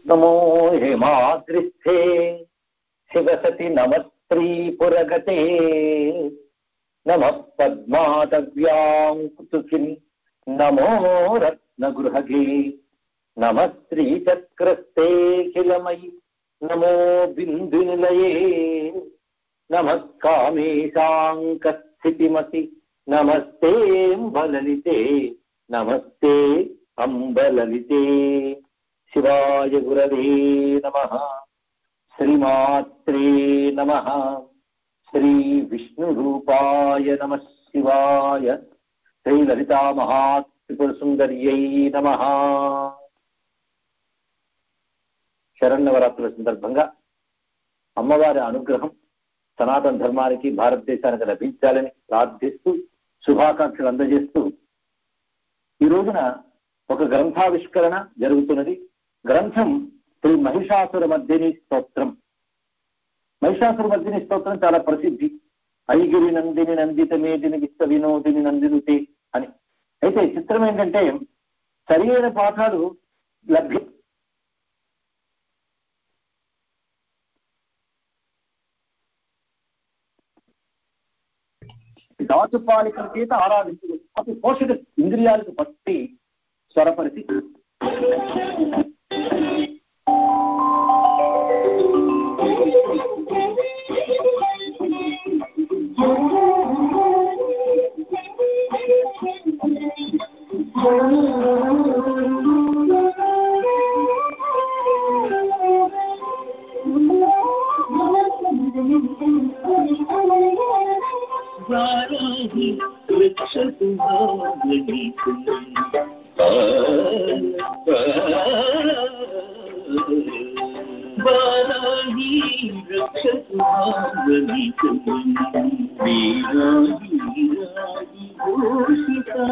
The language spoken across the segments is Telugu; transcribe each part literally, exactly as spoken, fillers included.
नमो हेमाद्रिस्थे शिवसति नमस्त्रीपुरगते नमः पद्मादव्यां कुतुकिन् नमो रत्नगृहगे नमः श्रीचक्रस्ते किलमयि नमो बिन्दुनिलये नमः कामेशाङ्कस्थितिमति नमस्ते अम्बललिते नमस्ते अम्बललिते शिवाय गुरवे नमः श्रीमात्रे नमः श्री विष्णुरूपाय नमः शिवाय श्री ललिता महात्रिपुरसुंदर्यै नमः। శరన్నవరాత్రుల సందర్భంగా అమ్మవారి అనుగ్రహం సనాతన ధర్మానికి భారతదేశానికి లభించాలని ప్రార్థిస్తూ శుభాకాంక్షలు అందజేస్తూ ఈ రోజున ఒక గ్రంథావిష్కరణ జరుగుతున్నది. గ్రంథం శ్రీ మహిషాసురమర్దిని స్తోత్రం. మహిషాసురమర్దిని స్తోత్రం చాలా ప్రసిద్ధి. ఐగిరి నందిని నందిత మేదిని విశ్వ వినోదిని నందినుతే అని. అయితే చిత్రం ఏంటంటే సరైన పాఠాలు లభ్యం దాచుపాలికల చేత ఆరాధించదు. అటు పోషక ఇంద్రియాలకు పట్టి స్వరపరిచి वाराहि रक्षतु मामनीतम् वाराहि रक्षतु मामनीतम् वीराहि वीराहि घोषिता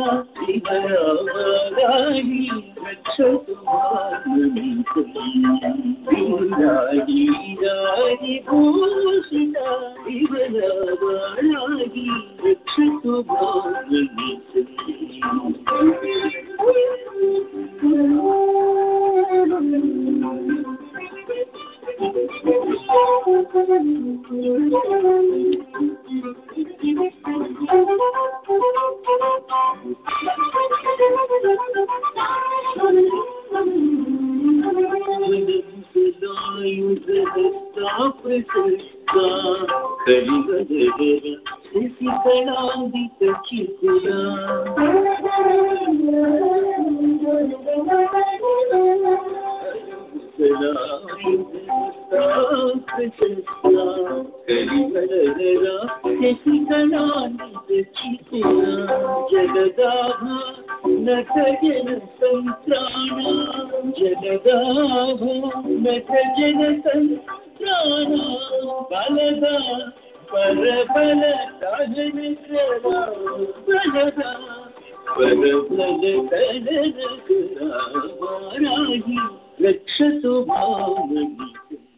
वाराहि रक्षतु मामनीतम् वीराहि वीराहि घोषिता वाराहि रक्षतु मामनीतम् जगदाभा नख जन संत्राणा जगदाभा नख जन संत्राणा बलदा पर बल साधन करा बलदा पर बल साधन करा वाराहि रक्षतु मामनीतम्।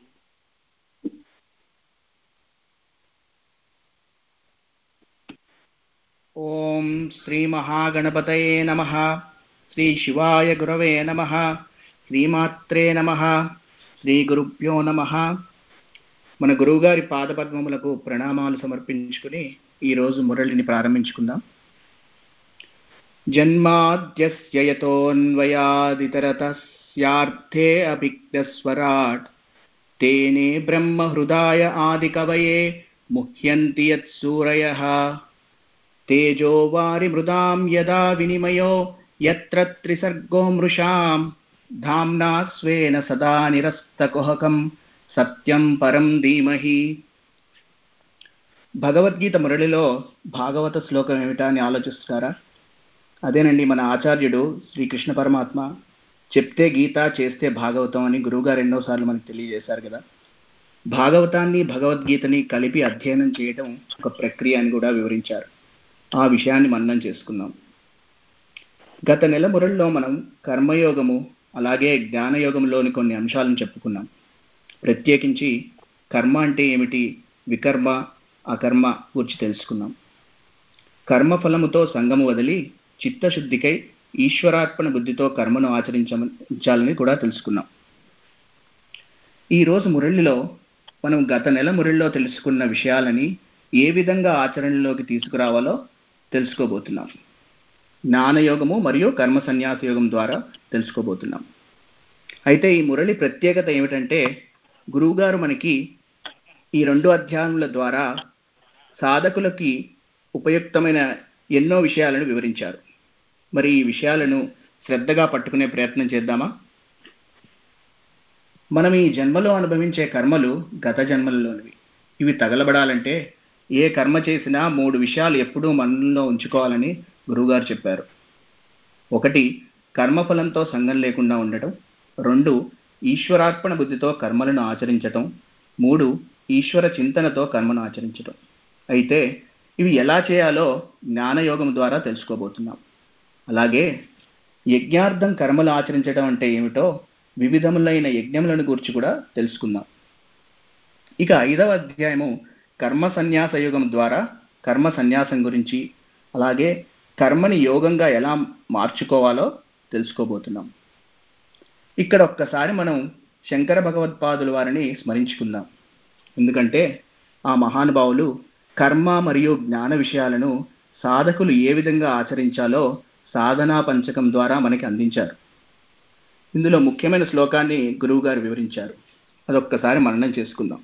ओम श्री महागणपतये नमः। श्री शिवाय गुरवे नमः। श्रीमात्रे नमः। శ్రీ గురుభ్యో నమః. మన గురువుగారి పాదపద్మములకు ప్రణామాలు సమర్పించుకుని ఈరోజు మురళిని ప్రారంభించుకుందాం. జన్మాద్యస్య యతోన్వయాదితరతస్యార్థే అభిజ్ఞస్వరాట్ తేనే బ్రహ్మ హృదాయ ఆదికవయే ముహ్యంతి యత్సూరయః తేజో వారి మృదాం యదా వినిమయో యత్ర త్రిసర్గో మృషాం ధామ్నా స్వేన సదా నిరస్తకుహకం సత్యం పరం ధీమహి. భగవద్గీత మురళిలో భాగవత శ్లోకం ఏమిటా అని ఆలోచిస్తారా? అదేనండి, మన ఆచార్యుడు శ్రీకృష్ణ పరమాత్మ చెప్తే గీత చేస్తే భాగవతం అని గురువుగారు ఎన్నోసార్లు మనకు తెలియజేశారు కదా. భాగవతాన్ని భగవద్గీతని కలిపి అధ్యయనం చేయడం ఒక ప్రక్రియ అని కూడా వివరించారు. ఆ విషయాన్ని మననం చేసుకుందాం. గత నెల మురళిలో మనం కర్మయోగము అలాగే జ్ఞానయోగంలోని కొన్ని అంశాలను చెప్పుకున్నాం. ప్రత్యేకించి కర్మ అంటే ఏమిటి, వికర్మ అకర్మ గురించి తెలుసుకున్నాం. కర్మఫలముతో సంగము వదిలి చిత్తశుద్ధికై ఈశ్వరార్పణ బుద్ధితో కర్మను ఆచరించాలని కూడా తెలుసుకున్నాం. ఈరోజు మురళిలో మనం గత నెల మురళిలో తెలుసుకున్న విషయాలని ఏ విధంగా ఆచరణలోకి తీసుకురావాలో తెలుసుకోబోతున్నాం. జ్ఞానయోగము మరియు కర్మ సన్యాస యోగం ద్వారా తెలుసుకోబోతున్నాం. అయితే ఈ మురళి ప్రత్యేకత ఏమిటంటే, గురువుగారు మనకి ఈ రెండు అధ్యాయముల ద్వారా సాధకులకి ఉపయుక్తమైన ఎన్నో విషయాలను వివరించారు. మరి ఈ విషయాలను శ్రద్ధగా పట్టుకునే ప్రయత్నం చేద్దామా? మనం ఈ జన్మలో అనుభవించే కర్మలు గత జన్మలలోనివి. ఇవి తగలబడాలంటే ఏ కర్మ చేసినా మూడు విషయాలు ఎప్పుడూ మనలో ఉంచుకోవాలని గురువుగారు చెప్పారు. ఒకటి, కర్మఫలంతో సంగం లేకుండా ఉండటం. రెండు, ఈశ్వరార్పణ బుద్ధితో కర్మలను ఆచరించటం. మూడు, ఈశ్వర చింతనతో కర్మను ఆచరించటం. అయితే ఇవి ఎలా చేయాలో జ్ఞానయోగం ద్వారా తెలుసుకోబోతున్నాం. అలాగే యజ్ఞార్థం కర్మలు ఆచరించడం అంటే ఏమిటో, వివిధములైన యజ్ఞములను గురించి కూడా తెలుసుకుందాం. ఇక ఐదవ అధ్యాయము కర్మ సన్యాస యోగం ద్వారా కర్మ సన్యాసం గురించి, అలాగే కర్మని యోగంగా ఎలా మార్చుకోవాలో తెలుసుకోబోతున్నాం. ఇక్కడ ఒక్కసారి మనం శంకర భగవత్పాదుల వారిని స్మరించుకుందాం. ఎందుకంటే ఆ మహానుభావులు కర్మ మరియు జ్ఞాన విషయాలను సాధకులు ఏ విధంగా ఆచరించాలో సాధనా పంచకం ద్వారా మనకి అందించారు. ఇందులో ముఖ్యమైన శ్లోకాన్ని గురువు గారు వివరించారు. అదొక్కసారి మననం చేసుకుందాం.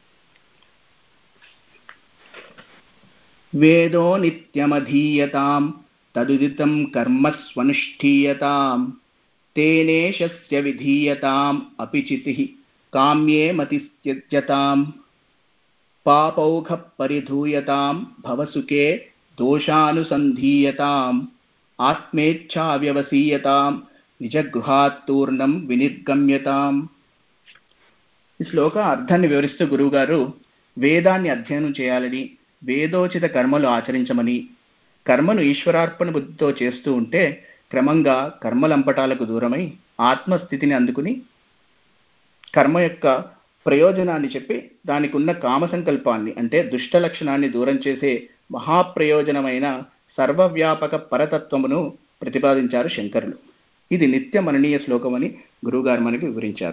వేదో నిత్యమధీయతాం తదుదితం కర్మ స్వనుష్ఠీయతాం తేనేషస్య విధీయతాం అపిచితి కామ్యే మతిస్త్యజ్యతాం పాపౌఘ పరిధూయతాం భవసుఖే దోషానుసంధీయతాం ఆత్మేచ్ఛా వ్యవసీయతాం నిజగృహాత్తూర్ణం వినిర్గమ్యతాం. ఈ శ్లోక అర్థాన్ని వివరిస్తూ గురువుగారు వేదాన్ని అధ్యయనం చేయాలని, వేదోచిత కర్మలు ఆచరించమని, కర్మను ఈశ్వరార్పణ బుద్ధితో చేస్తూ ఉంటే క్రమంగా కర్మలంపటాలకు దూరమై ఆత్మస్థితిని అందుకుని కర్మ యొక్క ప్రయోజనాన్ని చెప్పి దానికి ఉన్న కామ సంకల్పాన్ని అంటే దుష్ట లక్షణాన్ని దూరం చేసే మహాప్రయోజనమైన సర్వవ్యాపక పరతత్వమును ప్రతిపాదించారు శంకరులు. ఇది నిత్య మననీయ శ్లోకం అని గురువుగారు మనకి వివరించారు.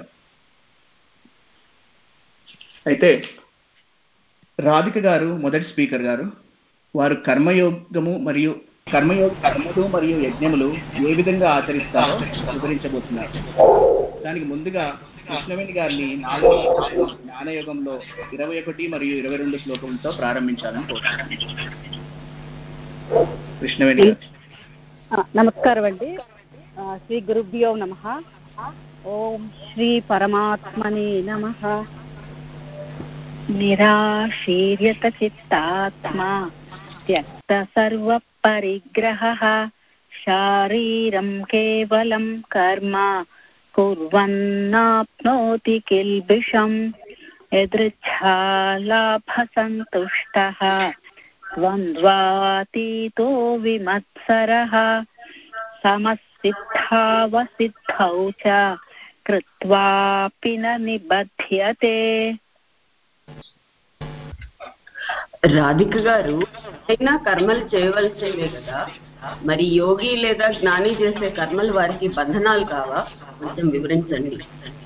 అయితే రాధిక గారు మొదటి స్పీకర్ గారు, వారు కర్మయోగము మరియు కర్మయోగ కర్మలు మరియు యజ్ఞములు ఏ విధంగా ఆచరిస్తారో వివరించబోతున్నారు. దానికి ముందుగా కృష్ణవేణి గారిని నాలుగవ జ్ఞానయోగంలో ఇరవై ఒకటి మరియు ఇరవై రెండు శ్లోకంతో ప్రారంభించాలని కోరుతున్నాను. కృష్ణవేణి గారు. నమస్కారం అండి. శ్రీ గురుభ్యో నమః. ఓం శ్రీ పరమాత్మనే నమః. నిరాశీర్యత చిత్తాత్మా త్యక్త సర్వ పరిగ్రహః శారీరం కేవలం కర్మ కుర్వన్నాప్నోతి కిల్బిషం యదృచ్ఛాలాభ సంతుష్టః ద్వంద్వాతీతో విమత్సరః సమసిద్ధావసిద్ధౌ చ కృత్వాపి న నిబధ్యతే. రాధిక గారు, అయినా కర్మలు చేయవలసిందే కదా, మరి యోగి లేదా జ్ఞాని చేసే కర్మలు వారికి బంధనాలు కావా? కొంచెం వివరించండి.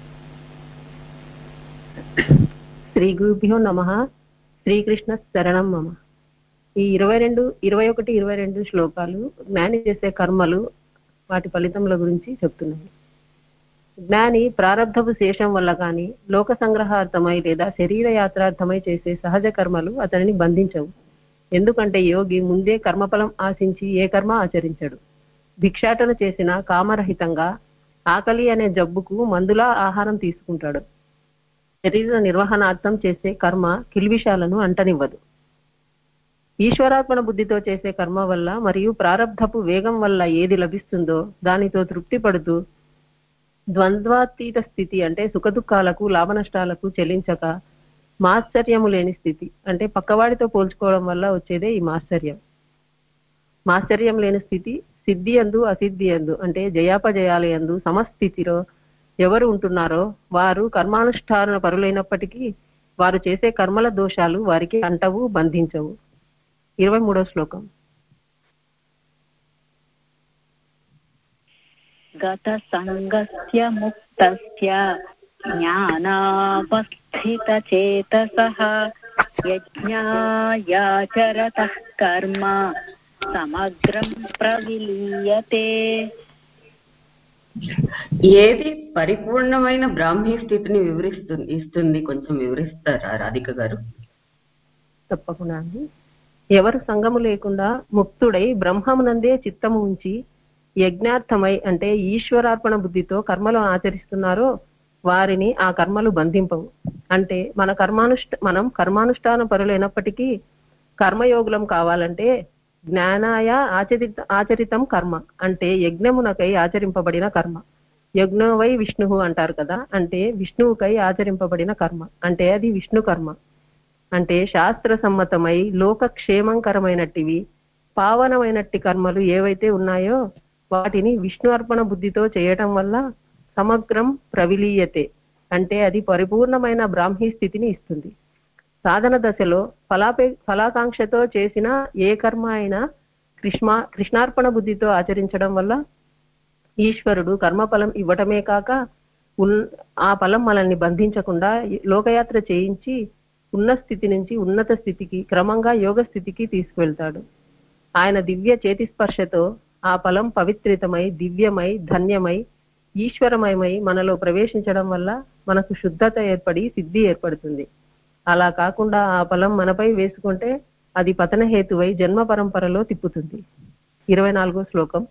శ్రీ గురుభ్యో నమః. శ్రీకృష్ణ శరణం మమ. ఈ ఇరవై రెండు ఇరవై ఒకటి ఇరవై రెండు శ్లోకాలు జ్ఞాని చేసే కర్మలు వాటి ఫలితముల గురించి చెప్తున్నాయి. జ్ఞాని ప్రారబ్ధపు శేషం వల్ల కానీ లోక సంగ్రహార్థమై లేదా శరీర యాత్రార్థమై చేసే సహజ కర్మలు అతనిని బంధించవు. ఎందుకంటే యోగి ముందే కర్మఫలం ఆశించి ఏ కర్మ ఆచరించడు. భిక్షాటన చేసిన కామరహితంగా ఆకలి అనే జబ్బుకు మందులా ఆహారం తీసుకుంటాడు. శరీర నిర్వహణార్థం చేసే కర్మ కిల్విషాలను అంటనివ్వదు. ఈశ్వరార్పణ బుద్ధితో చేసే కర్మ వల్ల మరియు ప్రారబ్ధపు వేగం వల్ల ఏది లభిస్తుందో దానితో తృప్తి పడుతూ ద్వంద్వాతీత స్థితి అంటే సుఖదుఖాలకు లాభనష్టాలకు చెల్లించక మాశ్చర్యము లేని స్థితి అంటే పక్కవాడితో పోల్చుకోవడం వల్ల వచ్చేదే ఈ మాశ్చర్యం. మాశ్చర్యం లేని స్థితి సిద్ధి యందు అసిద్ధి యందు అంటే జయాపజయాల యందు సమస్థితిలో ఎవరు ఉంటున్నారో వారు కర్మానుష్ఠాన పరులైనప్పటికీ వారు చేసే కర్మల దోషాలు వారికి అంటవు, బంధించవు. ఇరవై మూడవ శ్లోకం. గత సంగస్య ముక్తస్య జ్ఞానావస్థితచేతసః యజ్ఞాయాచరతః కర్మ సమగ్రం ప్రవిలీయతే. ఏది పరిపూర్ణమైన బ్రాహ్మీ స్థితిని వివరిస్తుంది ఇస్తుంది కొంచెం వివరిస్తారా రాధిక గారు? తప్పకుండా అండి. ఎవరు సంగము లేకుండా ముక్తుడై బ్రహ్మమునందే చిత్తము ఉంచి యజ్ఞార్థమై అంటే ఈశ్వరార్పణ బుద్ధితో కర్మలు ఆచరిస్తున్నారో వారిని ఆ కర్మలు బంధింపవు. అంటే మన కర్మానుష్ఠ మనం కర్మానుష్ఠాన పరులైనప్పటికీ కర్మయోగులం కావాలంటే జ్ఞానాయ ఆచరిత ఆచరితం కర్మ అంటే యజ్ఞమునకై ఆచరింపబడిన కర్మ. యజ్ఞోవై విష్ణువు అంటారు కదా, అంటే విష్ణువుకై ఆచరింపబడిన కర్మ అంటే అది విష్ణు కర్మ. అంటే శాస్త్ర సమ్మతమై లోకక్షేమంకరమైనట్టివి పావనమైనట్టి కర్మలు ఏవైతే ఉన్నాయో వాటిని విష్ణు అర్పణ బుద్ధితో చేయటం వల్ల సమగ్రం ప్రవిలీయతే అంటే అది పరిపూర్ణమైన బ్రాహ్మీ స్థితిని ఇస్తుంది. సాధన దశలో ఫలాపే ఫలాకాంక్షతో చేసిన ఏ కర్మ అయినా కృష్ణ కృష్ణార్పణ బుద్ధితో ఆచరించడం వల్ల ఈశ్వరుడు కర్మఫలం ఇవ్వటమే కాక ఆ ఫలం మనల్ని బంధించకుండా లోకయాత్ర చేయించి ఉన్న స్థితి నుంచి ఉన్నత స్థితికి క్రమంగా యోగ స్థితికి తీసుకువెళ్తాడు. ఆయన దివ్య చేతి స్పర్శతో ఆ ఫలం పవిత్రితమై దివ్యమై ధన్యమై ఈశ్వరమయమై మనలో ప్రవేశించడం వల్ల మనకు శుద్ధత ఏర్పడి సిద్ధి ఏర్పడుతుంది. అలా కాకుండా ఆ ఫలం మనపై వేసుకుంటే అది పతన హేతువై జన్మ పరంపరలో తిప్పుతుంది. ఇరవై నాలుగో శ్లోకం.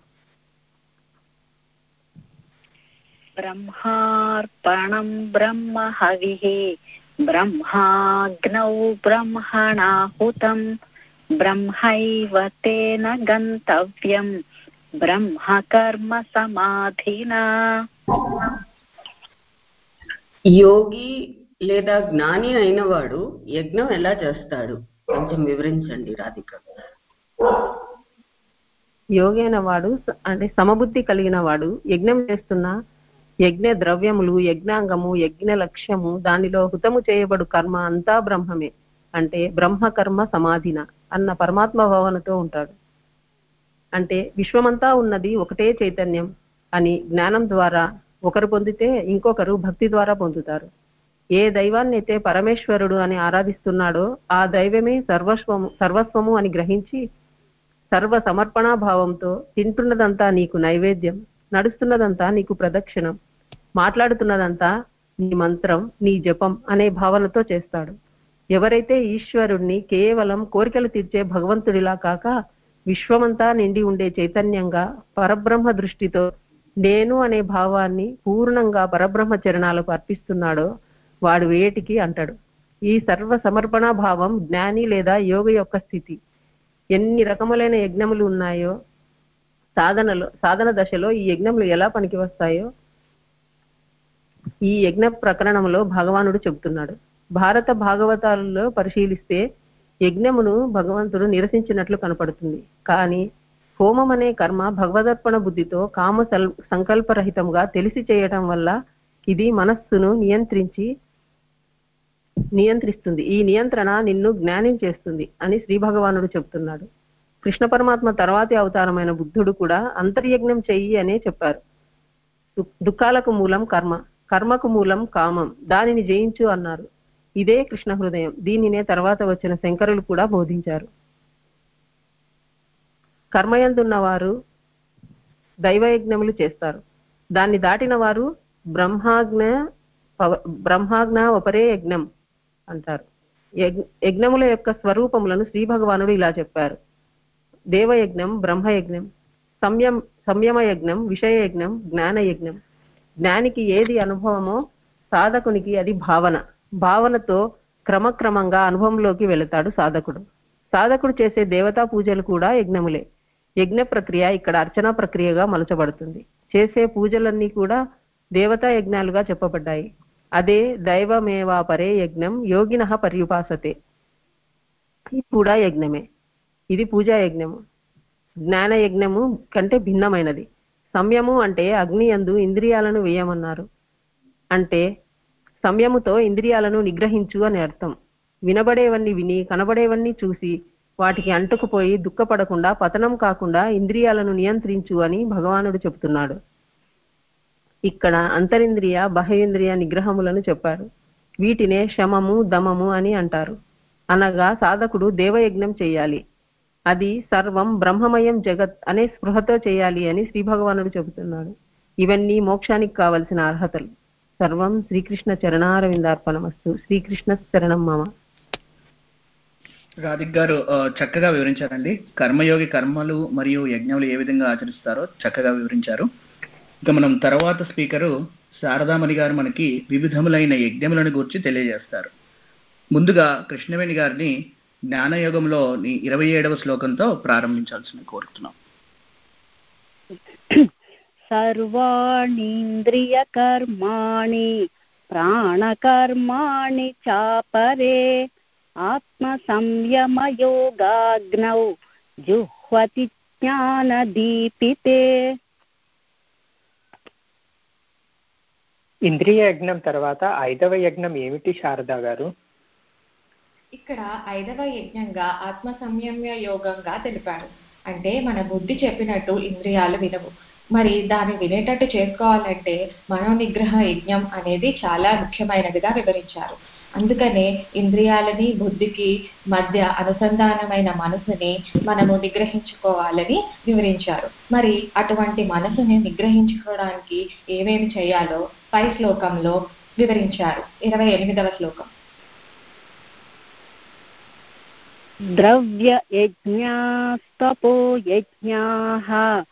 బ్రహ్మార్పణం బ్రహ్మ హవిః బ్రహ్మాగ్నౌ బ్రహ్మణాహుతం బ్రహ్మైవ తేన గంతవ్యం బ్రహ్మ కర్మ సమాధినా. యోగి లేదా జ్ఞాని అయిన వాడు యజ్ఞం ఎలా చేస్తాడు కొంచెం వివరించండి రాధిక. యోగి అయిన వాడు అంటే సమబుద్ధి కలిగిన వాడు యజ్ఞం చేస్తున్న యజ్ఞ ద్రవ్యములు యజ్ఞాంగము యజ్ఞ లక్ష్యము దానిలో హుతము చేయబడు కర్మ అంతా బ్రహ్మమే. అంటే బ్రహ్మ కర్మ సమాధిన అన్న పరమాత్మ భావనతో ఉంటాడు. అంటే విశ్వమంతా ఉన్నది ఒకటే చైతన్యం అని జ్ఞానం ద్వారా ఒకరు పొందితే ఇంకొకరు భక్తి ద్వారా పొందుతారు. ఏ దైవాన్ని అయితే పరమేశ్వరుడు అని ఆరాధిస్తున్నాడో ఆ దైవమే సర్వస్వము సర్వస్వము అని గ్రహించి సర్వ సమర్పణా భావంతో తింటున్నదంతా నీకు నైవేద్యం, నడుస్తున్నదంతా నీకు ప్రదక్షిణం, మాట్లాడుతున్నదంతా నీ మంత్రం నీ జపం అనే భావనతో చేస్తాడు. ఎవరైతే ఈశ్వరుణ్ణి కేవలం కోరికలు తీర్చే భగవంతుడిలా కాక విశ్వమంతా నిండి ఉండే చైతన్యంగా పరబ్రహ్మ దృష్టితో నేను అనే భావాన్ని పూర్ణంగా పరబ్రహ్మ చరణాలకు అర్పిస్తున్నాడో వాడు వేటికి అంటాడు. ఈ సర్వ సమర్పణా భావం జ్ఞాని లేదా యోగి యొక్క స్థితి. ఎన్ని రకములైన యజ్ఞములు ఉన్నాయో సాధనలో సాధన దశలో ఈ యజ్ఞములు ఎలా పనికి వస్తాయో ఈ యజ్ఞ ప్రకరణంలో భగవానుడు చెబుతున్నాడు. భారత భాగవతాలలో పరిశీలిస్తే యజ్ఞమును భగవంతుడు నిరసించినట్లు కనపడుతుంది. కానీ హోమం అనే కర్మ భగవదర్పణ బుద్ధితో కామ సంకల్పరహితంగా తెలిసి చేయటం వల్ల ఇది మనస్సును నియంత్రించి నియంత్రిస్తుంది. ఈ నియంత్రణ నిన్ను జ్ఞానం చేస్తుంది అని శ్రీ భగవానుడు చెప్తున్నాడు. కృష్ణ పరమాత్మ తర్వాతి అవతారమైన బుద్ధుడు కూడా అంతర్యజ్ఞం చెయ్యి అనే చెప్పారు. దుఃఖాలకు మూలం కర్మ, కర్మకు మూలం కామం, దానిని జయించు అన్నారు. ఇదే కృష్ణ హృదయం. దీనినే తర్వాత వచ్చిన శంకరులు కూడా బోధించారు. కర్మయందున్న వారు దైవయజ్ఞములు చేస్తారు. దాన్ని దాటిన వారు బ్రహ్మాజ్ఞ బ్రహ్మాజ్ఞ ఉపరే యజ్ఞం అంటారు. యజ్ఞముల యొక్క స్వరూపములను శ్రీ భగవానుడు ఇలా చెప్పారు. దేవయజ్ఞం బ్రహ్మయజ్ఞం, సంయం సంయమ యజ్ఞం విషయ యజ్ఞం జ్ఞాన యజ్ఞం. జ్ఞానికి ఏది అనుభవమో సాధకునికి అది భావన. భావనతో క్రమక్రమంగా అనుభవంలోకి వెళతాడు సాధకుడు. సాధకుడు చేసే దేవతా పూజలు కూడా యజ్ఞములే. యజ్ఞ ప్రక్రియ ఇక్కడ అర్చనా ప్రక్రియగా మలచబడుతుంది. చేసే పూజలన్నీ కూడా దేవతా యజ్ఞాలుగా చెప్పబడ్డాయి. అదే దైవమేవాపరే యజ్ఞం యోగినః పర్యుపాసతే. ఇది కూడా యజ్ఞమే. ఇది పూజా యజ్ఞము. జ్ఞాన యజ్ఞము కంటే భిన్నమైనది. సంయము అంటే అగ్ని యందు ఇంద్రియాలను వేయమన్నారు. అంటే సంయముతో ఇంద్రియాలను నిగ్రహించు అని అర్థం. వినబడేవన్నీ విని కనబడేవన్నీ చూసి వాటికి అంటుకుపోయి దుఃఖపడకుండా పతనం కాకుండా ఇంద్రియాలను నియంత్రించు అని భగవానుడు చెబుతున్నాడు. ఇక్కడ అంతరింద్రియ బాహ్యేంద్రియ నిగ్రహములను చెప్పారు. వీటినే శమము దమము అని అంటారు. అనగా సాధకుడు దేవయజ్ఞం చేయాలి, అది సర్వం బ్రహ్మమయం జగత్ అనే స్పృహతో చేయాలి అని శ్రీ భగవానుడు చెబుతున్నాడు. ఇవన్నీ మోక్షానికి కావలసిన అర్హతలు. సర్వం శ్రీకృష్ణ చరణారవిందార్పణమస్తు. శ్రీకృష్ణ శరణం మమ. రాధిక్ గారు చక్కగా వివరించారండి. కర్మయోగి కర్మలు మరియు యజ్ఞములు ఏ విధంగా ఆచరిస్తారో చక్కగా వివరించారు. ఇక మనం తర్వాత స్పీకరు శారదామణి గారు మనకి వివిధములైన యజ్ఞములను గురించి తెలియజేస్తారు. ముందుగా కృష్ణవేణి గారిని జ్ఞానయోగంలో ఇరవై ఏడవ శ్లోకంతో ప్రారంభించాల్సిన కోరుతున్నాం. సర్వాణీంద్రియ కర్మాణి ప్రాణకర్మాణి చాపరే ఆత్మ సంయమ యోగాగ్నౌ జుహ్వతి జ్ఞానదీపితే. ఇంద్రియ యజ్ఞం తర్వాత ఐదవ యజ్ఞం ఏమిటి శారదా గారు? ఇక్కడ ఐదవ యజ్ఞంగా ఆత్మ సంయమ్య యోగంగా తెలిపారు. అంటే మన బుద్ధి చెప్పినట్టు ఇంద్రియాలు వినవు. మరి దాన్ని వినేటట్టు చేసుకోవాలంటే మనోనిగ్రహ యజ్ఞం అనేది చాలా ముఖ్యమైనదిగా వివరించారు. అందుకనే ఇంద్రియాలని బుద్ధికి మధ్య అనుసంధానమైన మనసుని మనము నిగ్రహించుకోవాలని వివరించారు. మరి అటువంటి మనసుని నిగ్రహించుకోవడానికి ఏమేమి చేయాలో పై శ్లోకంలో వివరించారు. ఇరవై ఎనిమిదవ శ్లోకం. ద్రవ్య యజ్ఞాస్తపో యజ్ఞాః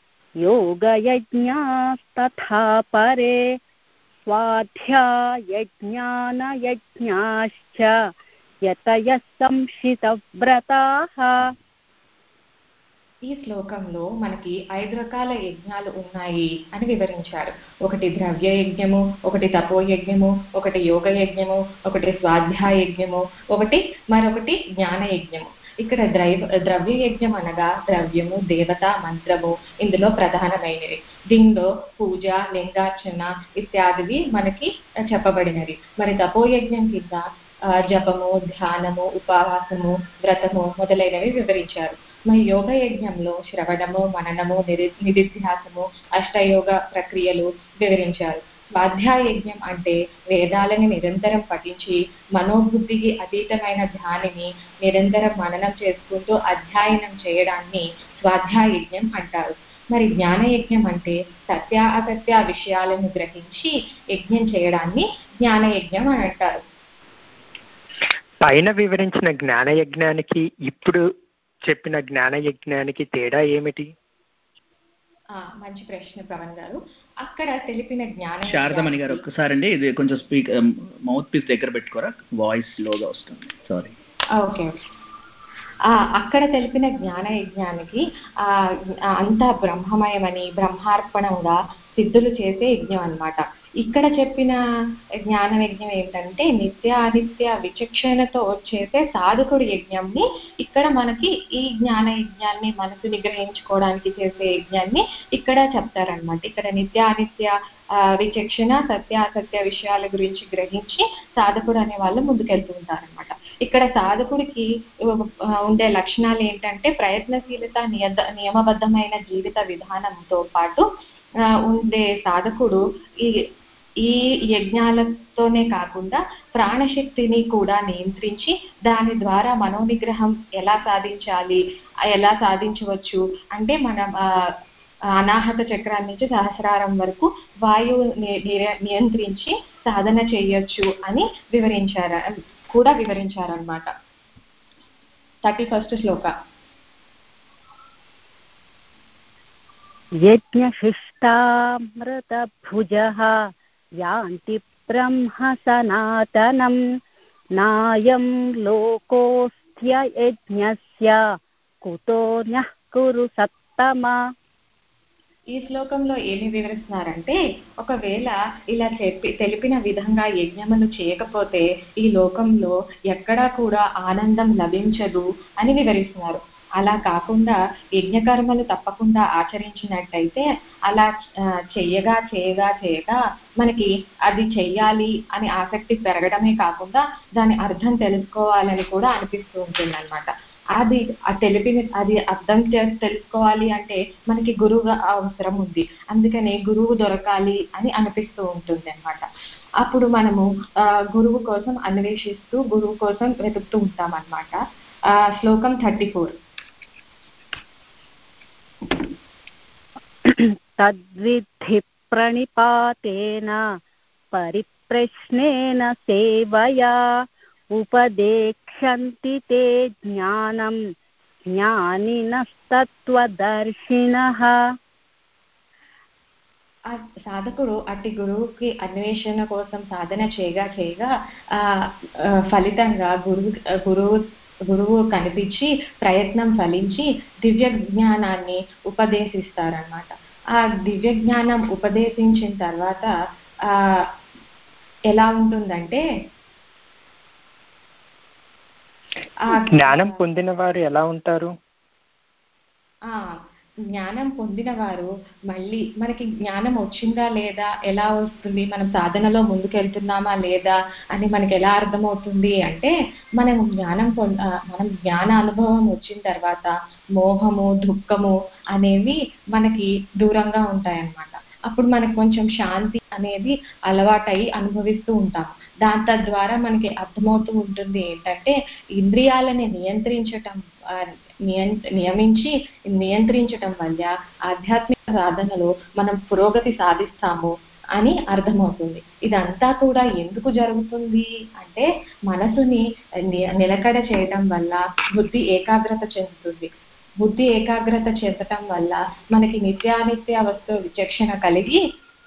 యోగయజ్ఞాస్తథా పరే స్వాధ్యాయజ్ఞానయజ్ఞాశ్చ యతయః సంశితవ్రతాః. ఈ శ్లోకంలో మనకి ఐదు రకాల యజ్ఞాలు ఉన్నాయి అని వివరించారు. ఒకటి ద్రవ్య యజ్ఞము, ఒకటి తపో యజ్ఞము, ఒకటి యోగ యజ్ఞము, ఒకటి స్వాధ్యాయ యజ్ఞము, ఒకటి మరొకటి జ్ఞాన యజ్ఞము. ఇక్కడ ద్రైవ ద్రవ్య యజ్ఞం అనగా ద్రవ్యము, దేవత, మంత్రము ఇందులో ప్రధానమైనవి. దీనిలో పూజ, లింగార్చన ఇత్యాదివి మనకి చెప్పబడినవి. మరి తపోయజ్ఞం కింద జపము, ధ్యానము, ఉపవాసము, వ్రతము మొదలైనవి వివరించారు. మరి యోగ యజ్ఞంలో శ్రవణము, మననము, నిరి నిధిధ్యాసము, అష్టయోగ ప్రక్రియలు వివరించారు. స్వాధ్యాయ యజ్ఞం అంటే వేదాలని నిరంతరం పఠించి మనోబుద్ధికి అతీతమైన ధ్యానిని నిరంతరం మననం చేసుకుంటూ అధ్యయనం చేయడాన్ని స్వాధ్యాయ యజ్ఞం అంటారు. మరి జ్ఞాన యజ్ఞం అంటే సత్య అసత్య విషయాలను గ్రహించి యజ్ఞం చేయడాన్ని జ్ఞాన యజ్ఞం అని అంటారు. పైన వివరించిన జ్ఞాన యజ్ఞానికి ఇప్పుడు చెప్పిన జ్ఞాన యజ్ఞానికి తేడా ఏమిటి? మంచి ప్రశ్న పవన్ గారు. అక్కడ తెలిపిన జ్ఞాన శారదామణి గారు ఒక్కసారి అండి ఇది కొంచెం స్పీక్ మౌత్ పీస్ దగ్గర పెట్టుకోరా, వాయిస్ లోగా వస్తుంది. సారీ. ఓకే. అక్కడ తెలిపిన జ్ఞాన యజ్ఞానికి ఆ అంతా బ్రహ్మమయమని బ్రహ్మార్పణంగా సిద్ధులు చేసే యజ్ఞం అన్నమాట. ఇక్కడ చెప్పిన జ్ఞాన యజ్ఞం ఏంటంటే నిత్య అనిత్య విచక్షణతో చేసే సాధకుడి యజ్ఞంని ఇక్కడ మనకి ఈ జ్ఞాన యజ్ఞాన్ని మనసు నిగ్రహించుకోవడానికి చేసే యజ్ఞాన్ని ఇక్కడ చెప్తారనమాట. ఇక్కడ నిత్య అనిత్య విచక్షణ, సత్య అసత్య విషయాల గురించి గ్రహించి సాధకుడు అనే వాళ్ళు ముందుకెళ్తూ ఉంటారనమాట. ఇక్కడ సాధకుడికి ఉండే లక్షణాలు ఏంటంటే ప్రయత్నశీలత, నియద నియమబద్ధమైన జీవిత విధానంతో పాటు ఉండే సాధకుడు ఈ ఈ యజ్ఞాలతోనే కాకుండా ప్రాణశక్తిని కూడా నియంత్రించి దాని ద్వారా మనోనిగ్రహం ఎలా సాధించాలి, ఎలా సాధించవచ్చు అంటే మనం అనాహత చక్రం నుంచి సహస్రారం వరకు వాయువు నియంత్రించి సాధన చేయొచ్చు అని వివరించారు కూడా వివరించారనమాట. థర్టీ ఫస్ట్ శ్లోక. యజ్ఞశిష్టామృతభుజః యాంతి బ్రహ్మ సనాతనం నాయం లోకోస్త్య యజ్ఞస్య కుతోన్యః కురు సత్తమా. ఈ శ్లోకంలో ఏమి వివరిస్తున్నారంటే ఒకవేళ ఇలా చెప్పి తెలిపిన విధంగా యజ్ఞములు చేయకపోతే ఈ లోకంలో ఎక్కడా కూడా ఆనందం లభించదు అని వివరిస్తున్నారు. అలా కాకుండా యజ్ఞకర్మలు తప్పకుండా ఆచరించినట్టయితే అలా చెయ్యగా చేయగా చేయగా మనకి అది చెయ్యాలి అని ఆసక్తి పెరగడమే కాకుండా దాని అర్థం తెలుసుకోవాలని కూడా అనిపిస్తూ ఉంటుంది అనమాట. అది ఆ తెలిపిన అది అర్థం చేసి తెలుసుకోవాలి అంటే మనకి గురువు అవసరం ఉంది. అందుకనే గురువు దొరకాలి అని అనిపిస్తూ ఉంటుంది అన్నమాట. అప్పుడు మనము ఆ గురువు కోసం అన్వేషిస్తూ గురువు కోసం వెతుకుతూ ఉంటాం అన్నమాట. ఆ శ్లోకం థర్టీ ఫోర్ తద్విద్ధి ప్రణిపాతేన పరిప్రశ్నేన సేవయా ఉపదేక్షంతి తే జ్ఞానం జ్ఞానినస్తత్వదర్శినః. ఆ సాధకుడు అట్టి గురువుకి అన్వేషణ కోసం సాధన చేయగా చేయగా ఆ ఫలితంగా గురువు గురువు గురువు కనిపించి ప్రయత్నం ఫలించి దివ్య జ్ఞానాన్ని ఉపదేశిస్తారనమాట. ఆ దివ్య జ్ఞానం ఉపదేశించిన తర్వాత ఆ ఎలా ఉంటుందంటే ఆ జ్ఞానం పొందిన వారు ఎలా ఉంటారు? ఆ జ్ఞానం పొందిన వారు మళ్ళీ మనకి జ్ఞానం వచ్చిందా లేదా, ఎలా వస్తుంది, మనం సాధనలో ముందుకెళ్తున్నామా లేదా అని మనకి ఎలా అర్థమవుతుంది అంటే, మనం జ్ఞానం పొంద మనం జ్ఞాన అనుభవం వచ్చిన తర్వాత మోహము దుఃఖము అనేవి మనకి దూరంగా ఉంటాయన్నమాట. అప్పుడు మనకు కొంచెం శాంతి అనేది అలవాటై అనుభవిస్తూ ఉంటాం. దాని తద్వారా మనకి అర్థమవుతూ ఉంటుంది ఏంటంటే ఇంద్రియాలని నియంత్రించటం నియమించి నియంత్రించటం వల్ల ఆధ్యాత్మిక సాధనలో మనం పురోగతి సాధిస్తాము అని అర్థమవుతుంది. ఇదంతా కూడా ఎందుకు జరుగుతుంది అంటే మనసుని నిలకడ చేయటం వల్ల బుద్ధి ఏకాగ్రత చెందుతుంది. బుద్ధి ఏకాగ్రత చెందటం వల్ల మనకి నిత్యానిత్య వస్తు విచక్షణ కలిగి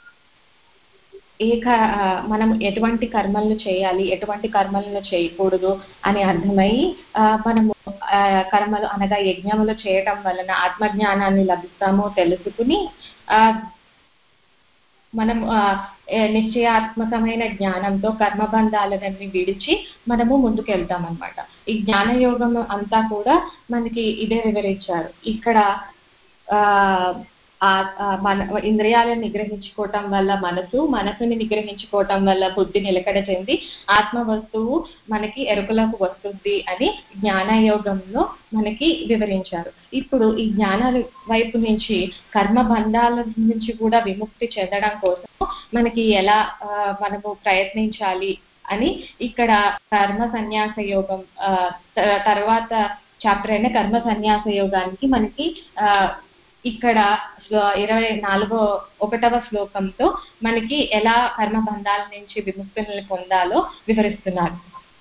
ఏక మనం ఎటువంటి కర్మలను చేయాలి, ఎటువంటి కర్మలను చేయకూడదు అని అర్థమై మనము కర్మలు అనగా యజ్ఞములు చేయటం వలన ఆత్మజ్ఞానాన్ని లభిస్తామో తెలుసుకుని ఆ మనం నిశ్చయాత్మకమైన జ్ఞానంతో కర్మబంధాలన్నీ విడిచి మనము ముందుకు వెళ్తాం అన్నమాట. ఈ జ్ఞానయోగం అంతా కూడా మనకి ఇదే వివరించారు. ఇక్కడ ఆ మన ఇంద్రియాలను నిగ్రహించుకోవటం వల్ల మనసు మనసుని నిగ్రహించుకోవటం వల్ల బుద్ధి నిలకడ చెంది ఆత్మ వస్తువు మనకి ఎరుకలకు వస్తుంది అని జ్ఞానయోగంలో మనకి వివరించారు. ఇప్పుడు ఈ జ్ఞాన వైపు నుంచి కర్మ బంధాల నుంచి కూడా విముక్తి చెందడం కోసం మనకి ఎలా మనము ప్రయత్నించాలి అని ఇక్కడ కర్మ సన్యాస యోగం ఆ తర్వాత చాప్టర్ అయిన కర్మ సన్యాస యోగానికి మనకి ఆ ఇక్కడ ఇరవై నాలుగో ఒకటవ శ్లోకంతో మనకి ఎలా కర్మబంధాల నుంచి విముక్తులను పొందాలో వివరిస్తున్నారు.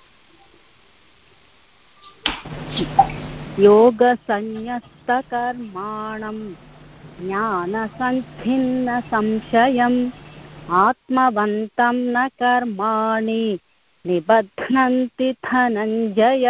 యోగ సన్యస్త కర్మాణం జ్ఞాన సంఛిన్న సంశయం ఆత్మవంతం న కర్మాణి నిబధ్నంతి ధనంజయ.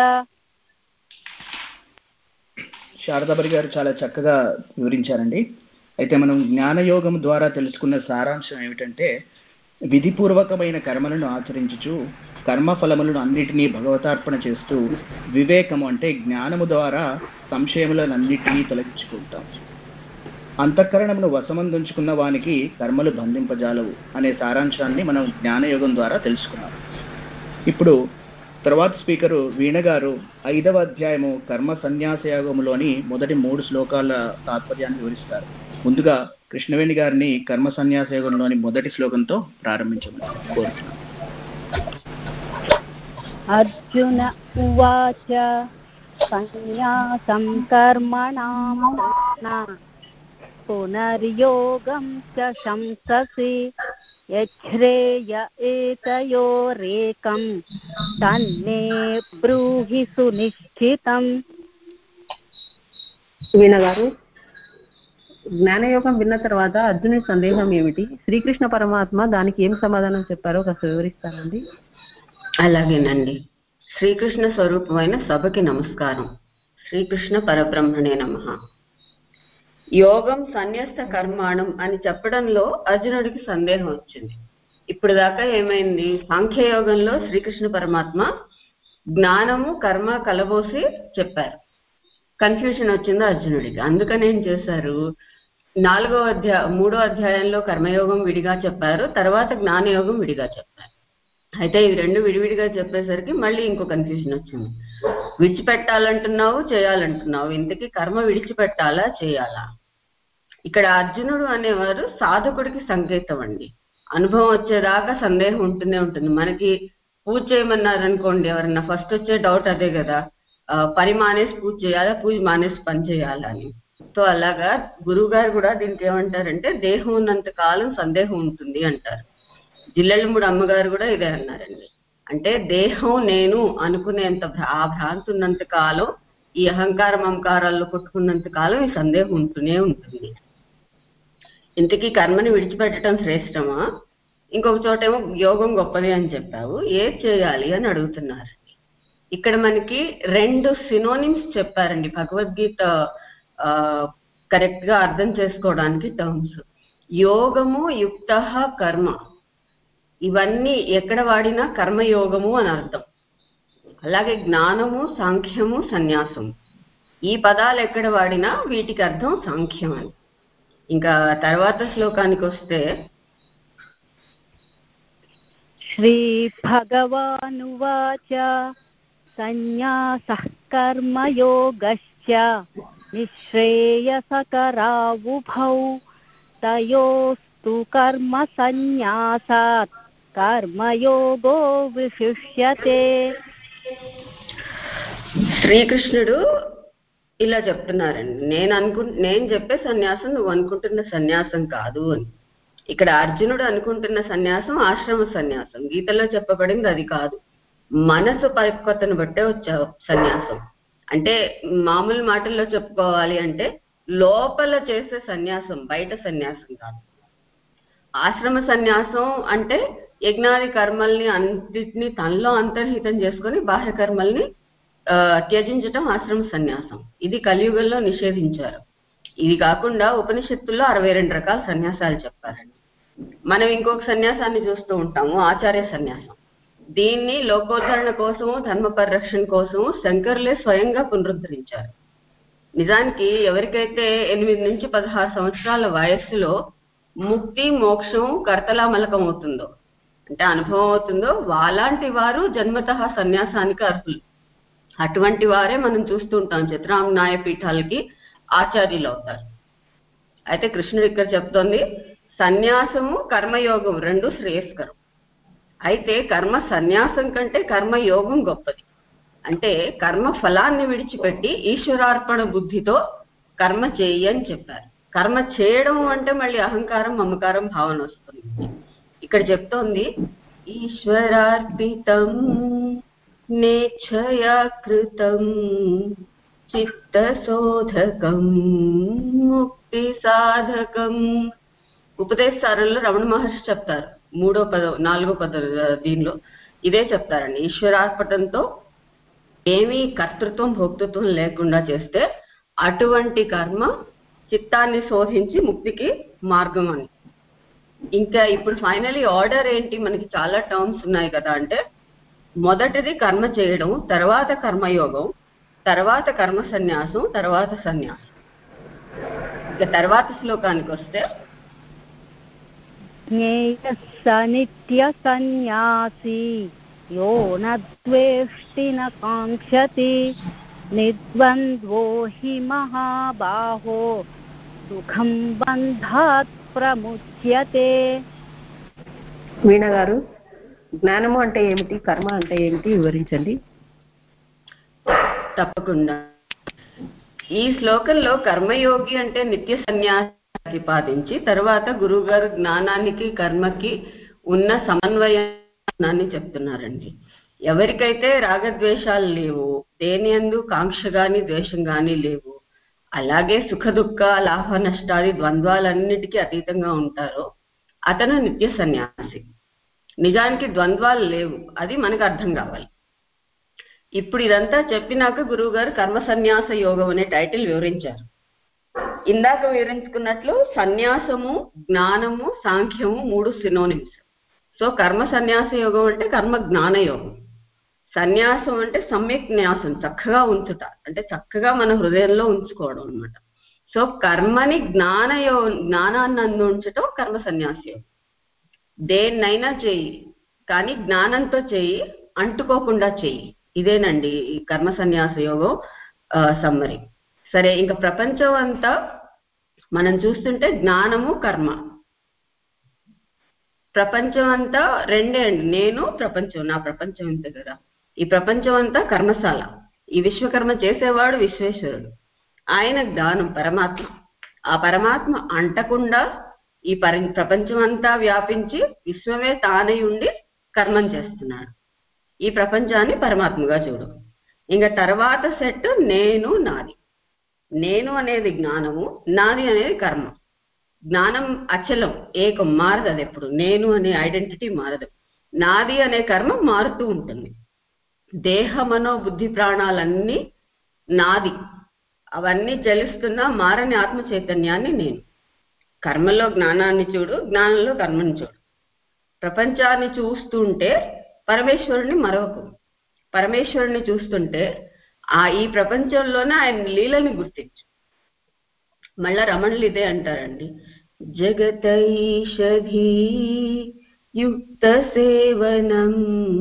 శారదాబరి గారు చాలా చక్కగా వివరించారండి. అయితే మనం జ్ఞానయోగం ద్వారా తెలుసుకున్న సారాంశం ఏమిటంటే, విధిపూర్వకమైన కర్మలను ఆచరించుచు కర్మఫలములను అన్నిటినీ భగవతార్పణ చేస్తూ వివేకము అంటే జ్ఞానము ద్వారా సంశయములనన్నిటినీ తొలగించుకుంటాం. అంతఃకరణమును వశమందుంచుకున్న వానికి కర్మలు బంధింపజాలవు అనే సారాంశాన్ని మనం జ్ఞానయోగం ద్వారా తెలుసుకున్నాం. ఇప్పుడు తర్వాత స్పీకరు వీణ గారు ఐదవ అధ్యాయము కర్మ సన్యాసయోగములోని మొదటి మూడు శ్లోకాల తాత్పర్యాన్ని వివరిస్తారు. ముందుగా కృష్ణవేణి గారిని కర్మ సన్యాసయోగంలోని మొదటి శ్లోకంతో ప్రారంభించమని కోరుతున్నాను. అర్జున ఉవాచ సన్యాసం కర్మణాం పునర్యోగం చ శంససి యచ్ఛ్రేయ ఏతయోరేకం తన్మే బ్రూహి సునిశ్చితం. వీణ గారు, జ్ఞానయోగం విన్న తర్వాత అర్జునుడి సందేహం ఏమిటి, శ్రీకృష్ణ పరమాత్మ దానికి ఏం సమాధానం చెప్పారో కాస్త వివరిస్తానండి. అలాగేనండి. శ్రీకృష్ణ స్వరూపమైన సభకి నమస్కారం. శ్రీకృష్ణ పరబ్రహ్మణే నమః. యోగం సన్యస్త కర్మాణం అని చెప్పడంలో అర్జునుడికి సందేహం వచ్చింది. ఇప్పుడు దాకా ఏమైంది, సాంఖ్యయోగంలో శ్రీకృష్ణ పరమాత్మ జ్ఞానము కర్మ కలబోసి చెప్పారు. కన్ఫ్యూషన్ వచ్చింది అర్జునుడికి. అందుకని ఏం చేశారు, నాలుగో అధ్యాయ మూడో అధ్యాయంలో కర్మయోగం విడిగా చెప్పారు, తర్వాత జ్ఞానయోగం విడిగా చెప్పారు. అయితే ఇవి రెండు విడివిడిగా చెప్పేసరికి మళ్ళీ ఇంకో కన్ఫ్యూజన్ వచ్చింది. విడిచిపెట్టాలంటున్నావు, చేయాలంటున్నావు, ఇంతకీ కర్మ విడిచిపెట్టాలా చేయాలా? ఇక్కడ అర్జునుడు అనేవారు సాధకుడికి సంకేతం అండి. అనుభవం వచ్చేదాకా సందేహం ఉంటూనే ఉంటుంది. మనకి పూజ చేయమన్నారు అనుకోండి, ఎవరన్నా ఫస్ట్ వచ్చే డౌట్ అదే కదా, పని మానేసి పూజ చేయాలా, పూజ మానేసి పని చేయాలా అని. సో అలాగా గురువు గారు కూడా దీనికి ఏమంటారంటే దేహం ఉన్నంత కాలం సందేహం ఉంటుంది అంటారు. జిల్లెళ్ళమూడి అమ్మగారు కూడా ఇదే అన్నారండి. అంటే దేహం నేను అనుకునేంత ఆ భ్రాంతి ఉన్నంత కాలం, ఈ అహంకార మమకారాల్లో కొట్టుకున్నంత కాలం ఈ సందేహం ఉంటూనే ఉంటుంది. ఇంతకీ కర్మని విడిచిపెట్టడం శ్రేష్టమా, ఇంకొక చోటేమో యోగం గొప్పది అని చెప్పావు, ఏది చేయాలి అని అడుగుతున్నారు. ఇక్కడ మనకి రెండు సినోనిమ్స్ చెప్పారండి భగవద్గీత ఆ కరెక్ట్ గా అర్థం చేసుకోవడానికి టర్మ్స్. యోగము, యుక్త, కర్మ, ఇవన్నీ ఎక్కడ వాడినా కర్మయోగము అని అర్థం. అలాగే జ్ఞానము, సాంఖ్యము, సన్యాసము, ఈ పదాలు ఎక్కడ వాడినా వీటికి అర్థం సాంఖ్యం అని. ఇంకా తర్వాత శ్లోకానికి వస్తే శ్రీ భగవానువాచ సన్యాసః కర్మయోగశ్చ నిశ్రేయసకరావుభౌ తయోస్తు కర్మ సన్యాసాత్ కర్మయోగో విశిష్యతే. శ్రీకృష్ణుడు ఇలా చెప్తున్నారండి, నేను అనుకు నేను చెప్పే సన్యాసం నువ్వు అనుకుంటున్న సన్యాసం కాదు అని. ఇక్కడ అర్జునుడు అనుకుంటున్న సన్యాసం ఆశ్రమ సన్యాసం, గీతలో చెప్పబడింది అది కాదు. మనసు పరిపక్వతను బట్టే వచ్చే సన్యాసం. అంటే మామూలు మాటల్లో చెప్పుకోవాలి అంటే లోపల చేసే సన్యాసం, బయట సన్యాసం కాదు. ఆశ్రమ సన్యాసం అంటే యజ్ఞాది కర్మల్ని అన్నిటిని తనలో అంతర్హితం చేసుకొని బాహ్య కర్మల్ని త్యజించటం ఆశ్రమ సన్యాసం. ఇది కలియుగంలో నిషేధించారు. ఇది కాకుండా ఉపనిషత్తుల్లో అరవై రెండు రకాల సన్యాసాలు చెప్పారండి. మనం ఇంకొక సన్యాసాన్ని చూస్తూ ఉంటాము, ఆచార్య సన్యాసం. దీన్ని లోకోద్ధరణ కోసము, ధర్మ పరిరక్షణ కోసము శంకరులే స్వయంగా పునరుద్ధరించారు. నిజానికి ఎవరికైతే ఎనిమిది నుంచి పదహారు సంవత్సరాల వయస్సులో ముక్తి మోక్షం కర్తలామలకం అవుతుందో, అంటే అనుభవం అవుతుందో, వాళ్ళంటి వారు జన్మతః సన్యాసానికి అర్హులు. అటువంటి వారే మనం చూస్తూ ఉంటాం చిత్రాంగనాయ పీఠాలకి ఆచార్యులు అవుతారు. అయితే కృష్ణుడు ఇక్కడ చెప్తోంది సన్యాసము కర్మయోగం రెండు శ్రేయస్కరం. అయితే కర్మ సన్యాసం కంటే కర్మయోగం గొప్పది. అంటే కర్మ ఫలాన్ని విడిచిపెట్టి ఈశ్వరార్పణ బుద్ధితో కర్మ చేయి అని చెప్పారు. కర్మ చేయడం అంటే మళ్ళీ అహంకారం మమకారం భావన వస్తుంది. ఇక్కడ చెప్తోంది ఈశ్వరార్పితం నేచ్ఛయా కృతం చిత్తశోధకం ముక్తి సాధకం. ఉపదేశసారంలో రమణ మహర్షి చెప్తారు, మూడో పద నాలుగో పద దీనిలో ఇదే చెప్తారండి. ఈశ్వరార్పణంతో ఏమీ కర్తృత్వం భోక్తృత్వం లేకుండా చేస్తే అటువంటి కర్మ చిత్తాన్ని శోధించి ముక్తికి మార్గం అని. ఇంకా ఇప్పుడు ఫైనలీ ఆర్డర్ ఏంటి, మనకి చాలా టర్మ్స్ ఉన్నాయి కదా, అంటే మొదటిది కర్మ చేయడం, తర్వాత కర్మయోగం, తర్వాత కర్మ సన్యాసం, తర్వాత సన్యాసం. ఇక తర్వాత శ్లోకానికి వస్తే జ్ఞేయస్స నిత్య సన్యాసి యో నద్వేష్టి న కాంక్షతి నిర్ద్వంద్వో హి మహాబాహో సుఖం బంధాత్ ప్రముచ్యతే. వీణ గారు, జ్ఞానము అంటే ఏమిటి, కర్మ అంటే ఏమిటి వివరించండి. తప్పకుండా. ఈ శ్లోకంలో కర్మయోగి అంటే నిత్య సన్యాసి ప్రతిపాదించి తర్వాత గురువు గారు జ్ఞానానికి కర్మకి ఉన్న సమన్వయాన్ని చెప్తున్నారండి. ఎవరికైతే రాగద్వేషాలు లేవు, దేని యందు కాంక్ష గాని ద్వేషం గాని లేవు, అలాగే సుఖ దుఃఖ లాభ నష్టాది ద్వంద్వాలన్నిటికీ అతీతంగా ఉంటారో అతను నిత్య సన్యాసి. నిజానికి ద్వంద్వాలు లేవు, అది మనకు అర్థం కావాలి. ఇప్పుడు ఇదంతా చెప్పినాక గురువు గారు కర్మ సన్యాస యోగం అనే టైటిల్ వివరించారు. ఇందాక వివరించుకున్నట్లు సన్యాసము, జ్ఞానము, సాంఖ్యము మూడు సినోనిమ్స్. సో కర్మ సన్యాస యోగం అంటే కర్మ జ్ఞాన యోగం. సన్యాసం అంటే సమ్యక్ న్యాసం, చక్కగా ఉంచుట, అంటే చక్కగా మన హృదయంలో ఉంచుకోవడం అనమాట. సో కర్మని జ్ఞానయో జ్ఞానాన్ని అందించటం కర్మ సన్యాస యోగం. దేన్నైనా చెయ్యి, కానీ జ్ఞానంతో చెయ్యి, అంటుకోకుండా చెయ్యి. ఇదేనండి ఈ కర్మ సన్యాస యోగం సమ్మరి. సరే, ఇంకా ప్రపంచం అంతా మనం చూస్తుంటే జ్ఞానము కర్మ, ప్రపంచం అంతా రెండే అండి, నేను ప్రపంచం, నా ప్రపంచం ఇంతే కదా. ఈ ప్రపంచం అంతా కర్మశాల. ఈ విశ్వకర్మ చేసేవాడు విశ్వేశ్వరుడు, ఆయన జ్ఞానం పరమాత్మ. ఆ పరమాత్మ అంటకుండా ఈ పరి ప్రపంచం అంతా వ్యాపించి విశ్వమే తానై ఉండి కర్మం చేస్తున్నాడు. ఈ ప్రపంచాన్ని పరమాత్మగా చూడు. ఇంకా తర్వాత సెట్ నేను నాది. నేను అనేది జ్ఞానము, నాది అనేది కర్మ. జ్ఞానం అచలం, ఏకం, మారదు. అది ఎప్పుడు నేను అనే ఐడెంటిటీ మారదు. నాది అనే కర్మ మారుతూ ఉంటుంది. దేహ మనో బుద్ధి ప్రాణాలన్నీ నాది, అవన్నీ చలిస్తున్నా మారని ఆత్మ చైతన్యాన్ని నేను. కర్మలో జ్ఞానాన్ని చూడు, జ్ఞానంలో కర్మని చూడు. ప్రపంచాన్ని చూస్తుంటే పరమేశ్వరుని మరొక, పరమేశ్వరుని చూస్తుంటే ఆ ఈ ప్రపంచంలోనే ఆయన లీలని గుర్తించు. మళ్ళా రమణులు ఇదే అంటారండి, జగతైషధీ యుక్త సేవనం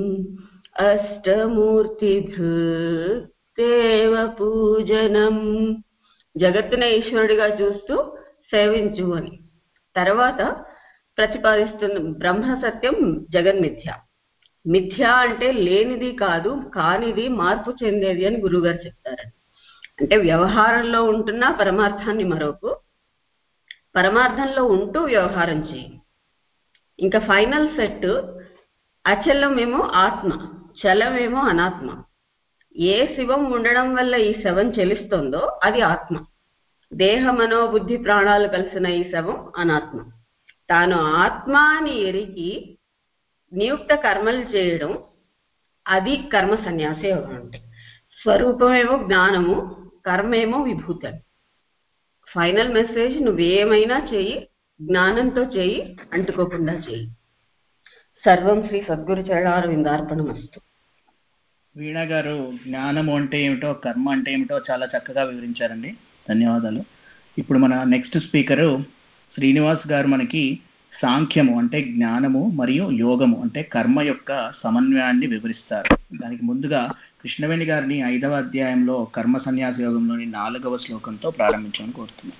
అష్టమూర్తిభృ దేవ పూజనం. జగత్తునే ఈశ్వరుడిగా చూస్తూ సేవించు అని. తర్వాత ప్రతిపాదిస్తున్న బ్రహ్మ సత్యం జగన్మిథ్య. మిథ్య అంటే లేనిది కాదు, కానిది, మార్పు చెందేది అని గురువుగారు చెప్తారండి. అంటే వ్యవహారంలో ఉంటున్న పరమార్థాన్ని మరొక, పరమార్థంలో ఉంటూ వ్యవహారం చేయి. ఇంకా ఫైనల్ సెట్ అచలమేమో ఆత్మ, చలమేమో అనాత్మ. ఏ శివం ఉండడం వల్ల ఈ శవం చెలిస్తుందో అది ఆత్మ. దేహ మనోబుద్ధి ప్రాణాలు కలిసిన ఈ శవం అనాత్మ. తాను ఆత్మ అని ఎరిగి నియుక్త కర్మలు చేయడం, అది కర్మ సన్యాస యోగం. అంటే స్వరూపమేమో జ్ఞానము, కర్మేమో విభూతి. ఫైనల్ మెసేజ్, నువ్వేమైనా చెయ్యి, జ్ఞానంతో చెయ్యి, అంటుకోకుండా చెయ్యి. సర్వం శ్రీ సద్గురు చరణారవిందార్పణమస్తు. వీణా గారు జ్ఞానము అంటే ఏమిటో, కర్మ అంటే ఏమిటో చాలా చక్కగా వివరించారండి. ధన్యవాదాలు. ఇప్పుడు మన నెక్స్ట్ స్పీకరు శ్రీనివాస్ గారు మనకి సాంఖ్యము అంటే జ్ఞానము మరియు యోగము అంటే కర్మ యొక్క సమన్వయాన్ని వివరిస్తారు. దానికి ముందుగా కృష్ణవేణి గారిని ఐదవ అధ్యాయంలో కర్మ సన్యాస యోగంలోని నాలుగవ శ్లోకంతో ప్రారంభించమని కోరుతున్నాను.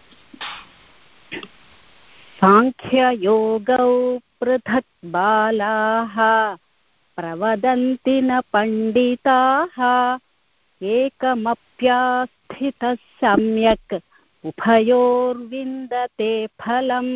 సాంఖ్య యోగౌ పృథక్ బాలాః ప్రవదంతి న పండితాః ఏకమప్యాస్థితః సమ్యక్ ఉభయోర్విందతే ఫలం.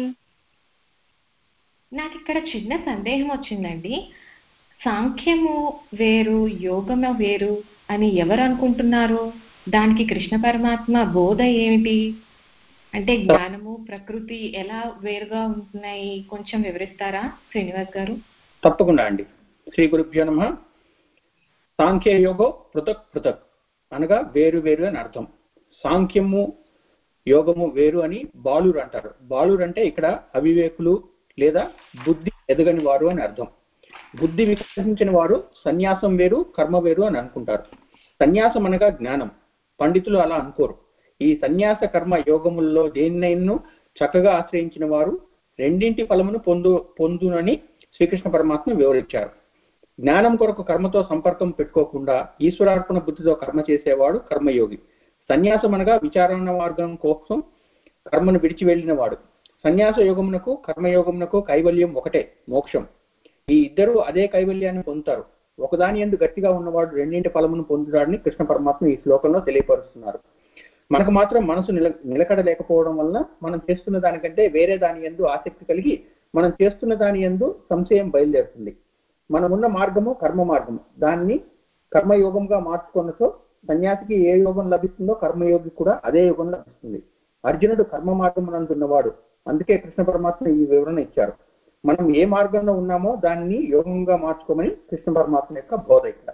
నాకు ఇక్కడ చిన్న సందేహం వచ్చిందండి. సాంఖ్యము వేరు, యోగము వేరు అని ఎవరు అనుకుంటున్నారు? దానికి కృష్ణ పరమాత్మ బోధ ఏమిటి? అంటే జ్ఞానము, ప్రకృతి ఎలా వేరుగా ఉంటున్నాయి, కొంచెం వివరిస్తారా శ్రీనివాస్ గారు? తప్పకుండా అండి. శ్రీ గురుభ్యో నమః. సాంఖ్య యోగం పృథక్ పృథక్ అనగా వేరు వేరు అని అర్థం. సాంఖ్యము యోగము వేరు అని బాలురు అంటారు. బాలురు అంటే ఇక్కడ అవివేకులు లేదా బుద్ధి ఎదగని వారు అని అర్థం. బుద్ధి వికసించిన వారు సన్యాసం వేరు, కర్మ వేరు అని అనుకుంటారు. సన్యాసం అనగా జ్ఞానం. పండితులు అలా అనుకోరు. ఈ సన్యాస కర్మ యోగముల్లో దేన్నైనా చక్కగా ఆశ్రయించిన వారు రెండింటి ఫలమును పొందు పొందునని శ్రీకృష్ణ పరమాత్మ వివరించారు. జ్ఞానం కొరకు కర్మతో సంపర్కం పెట్టుకోకుండా ఈశ్వరార్పణ బుద్ధితో కర్మ చేసేవాడు కర్మయోగి. సన్యాసం అనగా విచారణ మార్గం కోసం కర్మను విడిచి వెళ్ళిన వాడు. సన్యాస యోగమునకు కర్మయోగమునకు కైవల్యం ఒకటే, మోక్షం. ఈ ఇద్దరు అదే కైవల్యాన్ని పొందుతారు. ఒకదాని యందు గట్టిగా ఉన్నవాడు రెండింటి ఫలమును పొందుతాడని కృష్ణ పరమాత్మ ఈ శ్లోకంలో తెలియపరుస్తున్నారు. మనకు మాత్రం మనసు నిల నిలకడ లేకపోవడం వల్ల మనం చేస్తున్న దానికంటే వేరే దాని యందు ఆసక్తి కలిగి మనం చేస్తున్న దాని యందు సంశయం బయలుదేరుతుంది. మనమున్న మార్గము కర్మ మార్గము. దాన్ని కర్మయోగంగా మార్చుకున్నతో సన్యాసికి ఏ యోగం లభిస్తుందో కర్మయోగి కూడా అదే యోగం లభిస్తుంది. అర్జునుడు కర్మ మార్గమునందున్నవాడు. అందుకే కృష్ణ పరమాత్మ ఈ వివరణ ఇచ్చారు. మనం ఏ మార్గంలో ఉన్నామో దాన్ని యోగంగా మార్చుకోమని కృష్ణ పరమాత్మ యొక్క బోధ ఇక్కడ.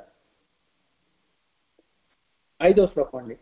ఐదో శ్లోకం అండి.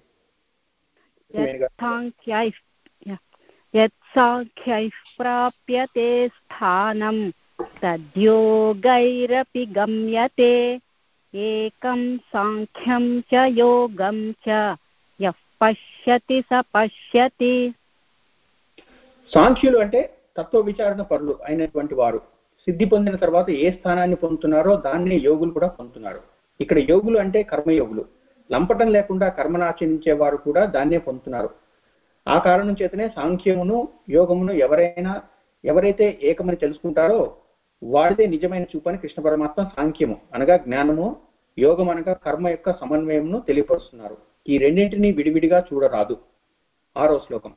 యత్సాంఖ్యైః ప్రాప్యతే స్థానం తద్యోగైరపి గమ్యతే ఏకం సాంఖ్యం చ యోగం చ యః పశ్యతి స పశ్యతి. సాంఖ్యులు అంటే తత్వ విచారణ పరులు అయినటువంటి వారు. సిద్ధి పొందిన తర్వాత ఏ స్థానాన్ని పొందుతున్నారో దాన్ని యోగులు కూడా పొందుతున్నారు. ఇక్కడ యోగులు అంటే కర్మయోగులు, లంపటం లేకుండా కర్మను ఆచరించే వారు కూడా దాన్నే పొందుతున్నారు. ఆ కారణం చేతనే సాంఖ్యమును యోగమును ఎవరైనా ఎవరైతే ఏకమని తెలుసుకుంటారో వాడిదే నిజమైన చూపని కృష్ణ పరమాత్మ సాంఖ్యము అనగా జ్ఞానము, యోగం అనగా కర్మ యొక్క సమన్వయమును తెలియపరుస్తున్నారు. ఈ రెండింటినీ విడివిడిగా చూడరాదు. ఆరో శ్లోకం.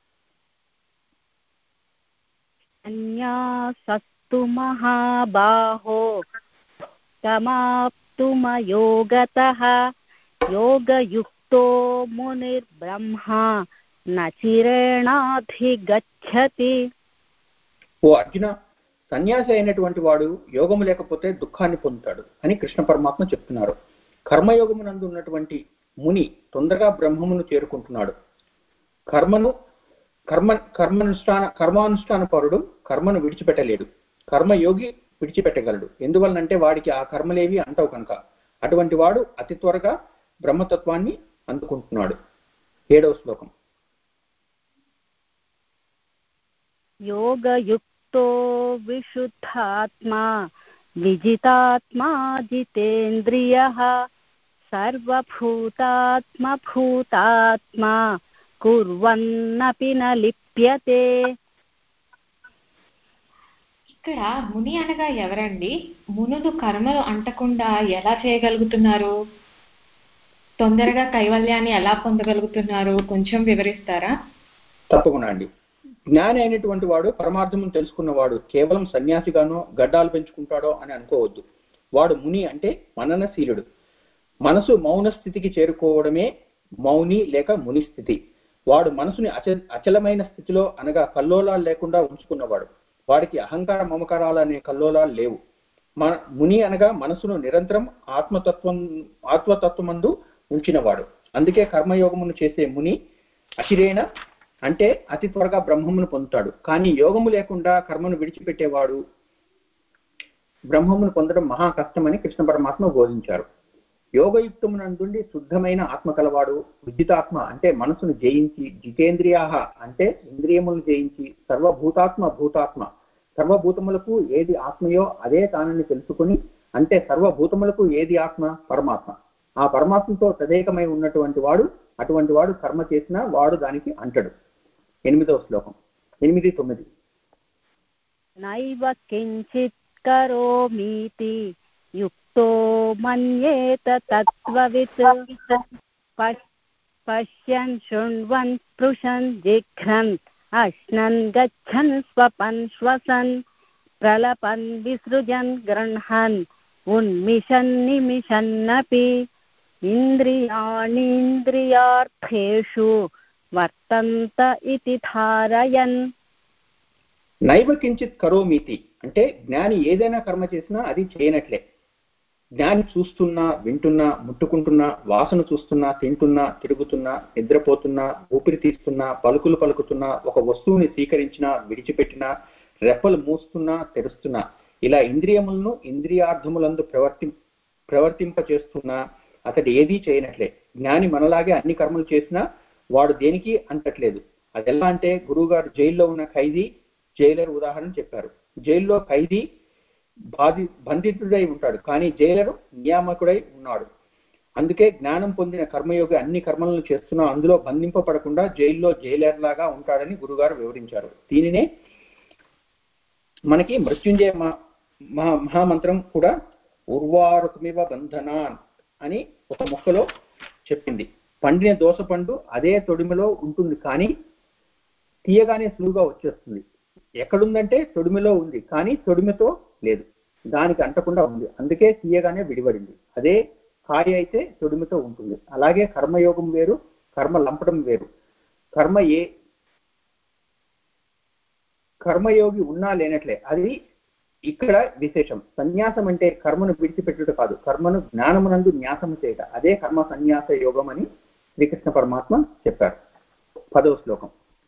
సన్యాసస్తు మహాబాహో సమాప్తుమయోగతః యోగయుక్తో మునిర్బ్రహ్మ నచిరేణాధిగచ్చతి. ఓ అర్జున, సన్యాసి అయినటువంటి వాడు యోగము లేకపోతే దుఃఖాన్ని పొందుతాడు అని కృష్ణ పరమాత్మ చెప్తున్నారు. కర్మయోగమునందు ఉన్నటువంటి ముని తొందరగా బ్రహ్మమును చేరుకుంటున్నాడు. కర్మను కర్మ కర్మానుష్ఠాన కర్మానుష్ఠాన పరుడు కర్మను విడిచిపెట్టలేడు. కర్మయోగి విడిచిపెట్టగలడు. ఎందువలనంటే వాడికి ఆ కర్మలేవి అంటవు కనుక. అటువంటి వాడు అతి త్వరగా బ్రహ్మతత్వాన్ని అందుకుంటున్నాడు. ఏడవ శ్లోకం. యోగయుక్తో విశుద్ధాత్మా విజితాత్మా జితేంద్రియః సర్వభూతాత్మ భూతాత్మా కుర్వన్నపి న లిప్యతే. ఇక్కడ ముని అనగా ఎవరండి? మునులు కర్మలు అంటకుండా ఎలా చేయగలుగుతున్నారు? తొందరగా కైవల్యాన్ని ఎలా పొందగలుగుతున్నారు? కొంచెం వివరిస్తారా? తప్పకుండా అండి. జ్ఞాని అయినటువంటి వాడు పరమార్థమును తెలుసుకున్నవాడు కేవలం సన్యాసిగానో గడ్డాలు పెంచుకుంటాడో అని అనుకోవద్దు. వాడు ముని అంటే మననశీలుడు. మనసు మౌన స్థితికి చేరుకోవడమే మౌని లేక ముని స్థితి. వాడు మనసుని అచ అచలమైన స్థితిలో అనగా కల్లోలాలు లేకుండా ఉంచుకున్నవాడు. వాడికి అహంకార మమకారాలు అనే కల్లోలాలు లేవు. మన ముని అనగా మనసును నిరంతరం ఆత్మతత్వం ఆత్మతత్వమందు ఉంచినవాడు. అందుకే కర్మయోగమును చేసే ముని అచిరేణ అంటే అతి త్వరగా బ్రహ్మమును పొందుతాడు. కానీ యోగము లేకుండా కర్మను విడిచిపెట్టేవాడు బ్రహ్మమును పొందడం మహా కష్టమని కృష్ణ పరమాత్మ బోధించారు. యోగయుక్తమునందుండి శుద్ధమైన ఆత్మ కలవాడు విజితాత్మ అంటే మనసును జయించి, జితేంద్రియాహ అంటే ఇంద్రియములను జయించి, సర్వభూతాత్మ భూతాత్మ సర్వభూతములకు ఏది ఆత్మయో అదే తానని తెలుసుకుని, అంటే సర్వభూతములకు ఏది ఆత్మ? పరమాత్మ. ఆ పరమాత్మతో తదేకమై ఉన్నటువంటి వాడు అటువంటి వాడు కర్మ చేసినా వాడు దానికి అంటడు. ఎనిమిదవ శ్లోకం. ఎనిమిది తొమ్మిది. నైవ కించిత్ కరోమీతి యుక్తో మన్యేత తత్వవిత్ పశ్యన్ శృణ్వన్ స్పృశన్ జిఘ్రన్ అశ్నన్ గచ్చన్ స్వపన్ శ్వసన్ ప్రలపన్ విసృజన్ గృహన్ ఉన్మిషన్ నిమిషన్నపి ఇంద్రియాణీంద్రియార్థేషు వర్తంత ఇతి ధారయన్. నైవ కించిత్ కరోమీతి అంటే జ్ఞాని ఏదైనా కర్మ చేసినా అది చేయనట్లే. జ్ఞాని చూస్తున్నా, వింటున్నా, ముట్టుకుంటున్నా, వాసన చూస్తున్నా, తింటున్నా, తిరుగుతున్నా, నిద్రపోతున్నా, ఊపిరి తీస్తున్నా, పలుకులు పలుకుతున్నా, ఒక వస్తువుని స్వీకరించినా, విడిచిపెట్టినా, రెప్పలు మూస్తున్నా, తెరుస్తున్నా, ఇలా ఇంద్రియములను ఇంద్రియార్థములందు ప్రవర్తి ప్రవర్తింప చేస్తున్నా అతడు ఏదీ చేయనట్లే. జ్ఞాని మనలాగే అన్ని కర్మలు చేసినా వాడు దేనికి అంటట్లేదు. అది ఎలా అంటే, గురువు గారు జైల్లో ఉన్న ఖైదీ జైలర్ ఉదాహరణ చెప్పారు. జైల్లో ఖైదీ బాధి బంధితుడై ఉంటాడు, కానీ జైలరు నియామకుడై ఉన్నాడు. అందుకే జ్ఞానం పొందిన కర్మయోగి అన్ని కర్మలను చేస్తున్నా అందులో బంధింపబడకుండా జైల్లో జైలర్ లాగా ఉంటాడని గురుగారు వివరించారు. దీనినే మనకి మృత్యుంజయ మహా మహామంత్రం కూడా ఉర్వారుకమివ బంధనాన్ అని ఒక ముక్కలో చెప్పింది. పండిన దోస పండు అదే తొడిమిలో ఉంటుంది, కానీ తీయగానే సులువుగా వచ్చేస్తుంది. ఎక్కడుందంటే తొడిమిలో ఉంది, కానీ తొడిమితో లేదు, దానికి అంటకుండా ఉంది, అందుకే తీయగానే విడిపడింది. అదే కాయ అయితే తొడిమితో ఉంటుంది. అలాగే కర్మయోగం వేరు, కర్మ లంపడం వేరు. కర్మ ఏ కర్మయోగి ఉన్నా లేనట్లే, అది ఇక్కడ విశేషం. సన్యాసం అంటే కర్మను విడిచిపెట్టుట కాదు, కర్మను జ్ఞానమునందు న్యాసము చేయట. అదే కర్మ సన్యాస యోగం అని శ్రీకృష్ణ పరమాత్మ చెప్పారు. పదవ శ్లోకం.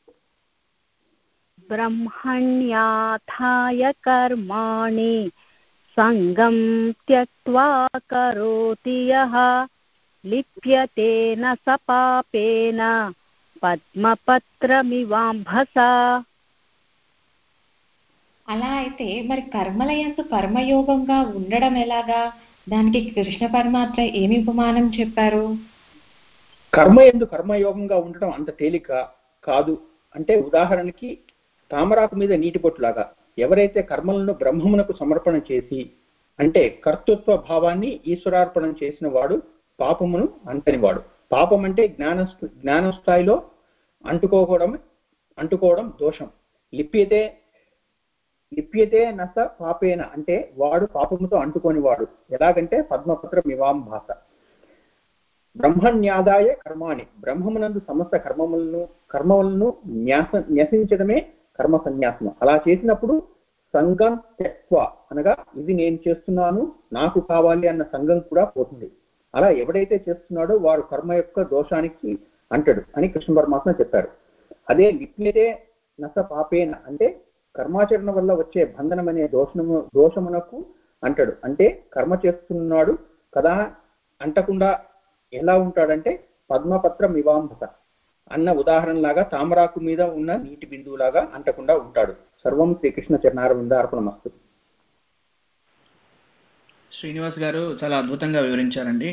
బ్రహ్మణ్యాథాయ కర్మాణి సంగం త్యక్త్వా కరోతి యః లిప్యతేన స పాపేన పద్మపత్రమివాంభసా. అలా అయితే మరి కర్మలయందు కర్మయోగంగా ఉండడం ఎలాగా? దానికి కృష్ణ పరమాత్మ ఏమి ఉపమానం చెప్పారు? కర్మ ఎందు కర్మయోగంగా ఉండటం అంత తేలిక కాదు. అంటే ఉదాహరణకి తామరాకు మీద నీటి బొట్టులాగా ఎవరైతే కర్మలను బ్రహ్మమునకు సమర్పణ చేసి అంటే కర్తృత్వ భావాన్ని ఈశ్వరార్పణం చేసిన వాడు పాపమును అంటనివాడు. పాపం అంటే జ్ఞాన జ్ఞాన స్థాయిలో అంటుకోవడం అంటుకోవడం దోషం. లిప్యతే లిప్యతే నస పాపేన అంటే వాడు పాపముతో అంటుకొని వాడు. ఎలాగంటే పద్మపత్ర మివాం భాష. బ్రహ్మణ్యాదాయ కర్మాణి బ్రహ్మమునందు సమస్త కర్మములను కర్మములను న్యాస న్యసించడమే కర్మ సన్యాసం. అలా చేసినప్పుడు సంఘం త్యక్వ అనగా ఇది నేను చేస్తున్నాను నాకు కావాలి అన్న సంఘం కూడా పోతుంది. అలా ఎవడైతే చేస్తున్నాడో వారు కర్మ యొక్క దోషానికి అంటడు అని కృష్ణ పరమాత్మ చెప్పారు. అదే లిప్యతే నస పాపేన అంటే కర్మాచరణ వల్ల వచ్చే బంధనం అనే దోషము దోషమునకు అంటడు. అంటే కర్మ చేస్తున్నాడు కదా అంటకుండా ఎలా ఉంటాడంటే పద్మపత్ర మివాంభస అన్న ఉదాహరణలాగా తామరాకు మీద ఉన్న నీటి బిందువులాగా అంటకుండా ఉంటాడు. సర్వం శ్రీకృష్ణ చరణారవింద అర్పణమస్తు. శ్రీనివాస్ గారు చాలా అద్భుతంగా వివరించారండి.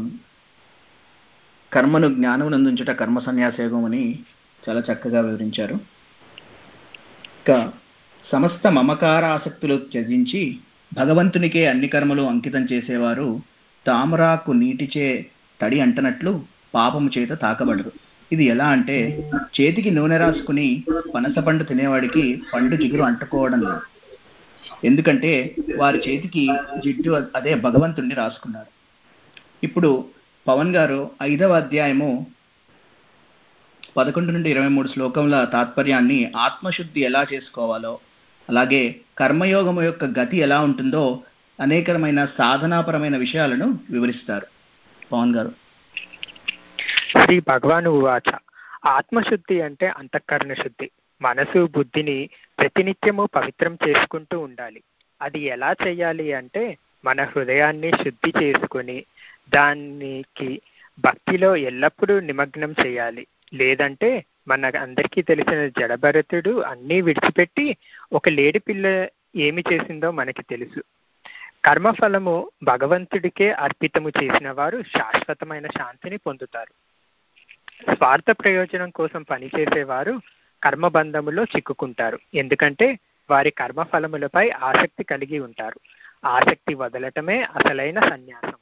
కర్మను జ్ఞానమునందుంచుట కర్మ సన్యాసయోగం అని చాలా చక్కగా వివరించారు. ఇంకా సమస్త మమకార ఆసక్తులు త్యజించి భగవంతునికే అన్ని కర్మలు అంకితం చేసేవారు తామరాకు నీటిచే తడి అంటనట్లు పాపము చేత తాకబడరు. ఇది ఎలా అంటే చేతికి నూనె రాసుకుని పనస పండు తినేవాడికి పండు జిగురు అంటుకోవడం లేదు. ఎందుకంటే వారి చేతికి జిడ్డు అదే భగవంతుణ్ణి రాసుకున్నారు. ఇప్పుడు పవన్ గారు ఐదవ అధ్యాయము పదకొండు నుండి ఇరవై మూడు శ్లోకముల తాత్పర్యాన్ని ఆత్మశుద్ధి ఎలా చేసుకోవాలో అలాగే కర్మయోగము యొక్క గతి ఎలా ఉంటుందో అనేకమైన సాధనాపరమైన విషయాలను వివరిస్తారు. పవన్ గారు. శ్రీ భగవాను ఉవాచ. ఆత్మశుద్ధి అంటే అంతఃకరణ శుద్ధి. మనసు బుద్ధిని ప్రతినిత్యము పవిత్రం చేసుకుంటూ ఉండాలి. అది ఎలా చేయాలి అంటే మన హృదయాన్ని శుద్ధి చేసుకుని దానికి భక్తిలో ఎల్లప్పుడూ నిమగ్నం చేయాలి. లేదంటే మన అందరికీ తెలిసిన జడభరతుడు అన్నీ విడిచిపెట్టి ఒక లేడి పిల్ల ఏమి చేసిందో మనకి తెలుసు. కర్మఫలము భగవంతుడికే అర్పితము చేసిన వారు శాశ్వతమైన శాంతిని పొందుతారు. స్వార్థ ప్రయోజనం కోసం పనిచేసేవారు కర్మబంధములో చిక్కుకుంటారు. ఎందుకంటే వారి కర్మఫలములపై ఆసక్తి కలిగి ఉంటారు. ఆసక్తి వదలటమే అసలైన సన్యాసము.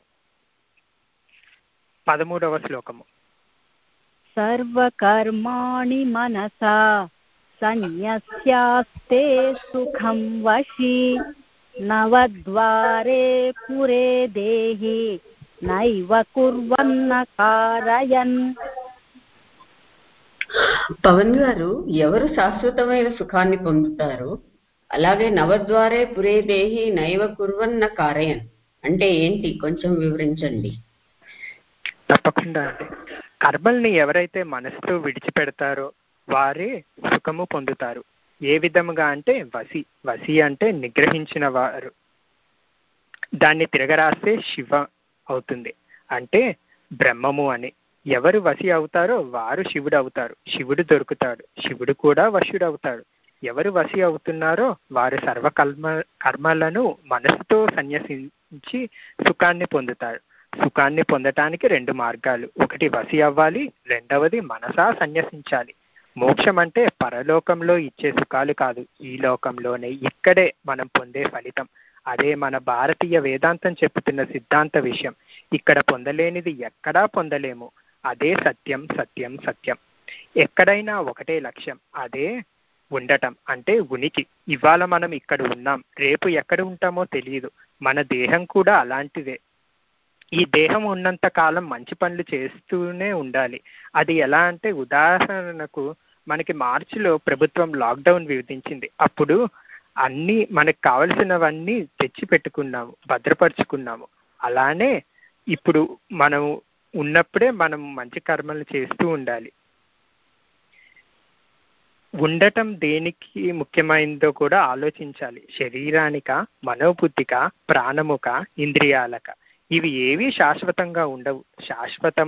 పదమూడవ శ్లోకము. సర్వకర్మాణి మనసా సన్యస్యాస్తే సుఖం వశి నవద్వారే పురే దేహి నైవ కుర్వన్న కారయన్. పవన్ గారు, ఎవరు శాశ్వతమైన సుఖాన్ని పొందుతారు? అలాగే నవద్వారే పురే దేహి నైవ కుర్వన్న కారయన్ అంటే ఏంటి? కొంచెం వివరించండి. తప్పకుండా అండి. కర్మల్ని ఎవరైతే మనసుతో విడిచిపెడతారో వారే సుఖము పొందుతారు. ఏ విధముగా అంటే వసి. వసి అంటే నిగ్రహించిన వారు. దాన్ని తిరగరాస్తే శివ అవుతుంది, అంటే బ్రహ్మము అని. ఎవరు వసి అవుతారో వారు శివుడు అవుతారు. శివుడు దొరుకుతాడు, శివుడు కూడా వశుడు అవుతాడు. ఎవరు వసి అవుతున్నారో వారు సర్వకర్మ కర్మలను మనసుతో సన్యసించి సుఖాన్ని పొందుతారు. సుఖాన్ని పొందటానికి రెండు మార్గాలు. ఒకటి వసి అవ్వాలి, రెండవది మనసా సన్యసించాలి. మోక్షం అంటే పరలోకంలో ఇచ్చే సుఖాలు కాదు, ఈ లోకంలోనే ఇక్కడే మనం పొందే ఫలితం. అదే మన భారతీయ వేదాంతం చెప్పుతున్న సిద్ధాంత విషయం. ఇక్కడ పొందలేనిది ఎక్కడా పొందలేము. అదే సత్యం సత్యం సత్యం. ఎక్కడైనా ఒకటే లక్ష్యం, అదే ఉండటం అంటే ఉనికి. ఇవాళ మనం ఇక్కడ ఉన్నాం, రేపు ఎక్కడ ఉంటామో తెలియదు. మన దేహం కూడా అలాంటిదే. ఈ దేహం ఉన్నంత కాలం మంచి పనులు చేస్తూనే ఉండాలి. అది ఎలా అంటే ఉదాహరణకు మనకి మార్చిలో ప్రభుత్వం లాక్డౌన్ విధించింది. అప్పుడు అన్నీ మనకు కావలసినవన్నీ తెచ్చి పెట్టుకున్నాము, భద్రపరుచుకున్నాము. అలానే ఇప్పుడు మనం ఉన్నప్పుడే మనం మంచి కర్మలు చేస్తూ ఉండాలి. ఉండటం దేనికి ముఖ్యమైనదో కూడా ఆలోచించాలి. శరీరానిక, మనోబుద్ధిక, ప్రాణముక, ఇంద్రియాలక. ఇవి ఏవి శాశ్వతంగా ఉండవు.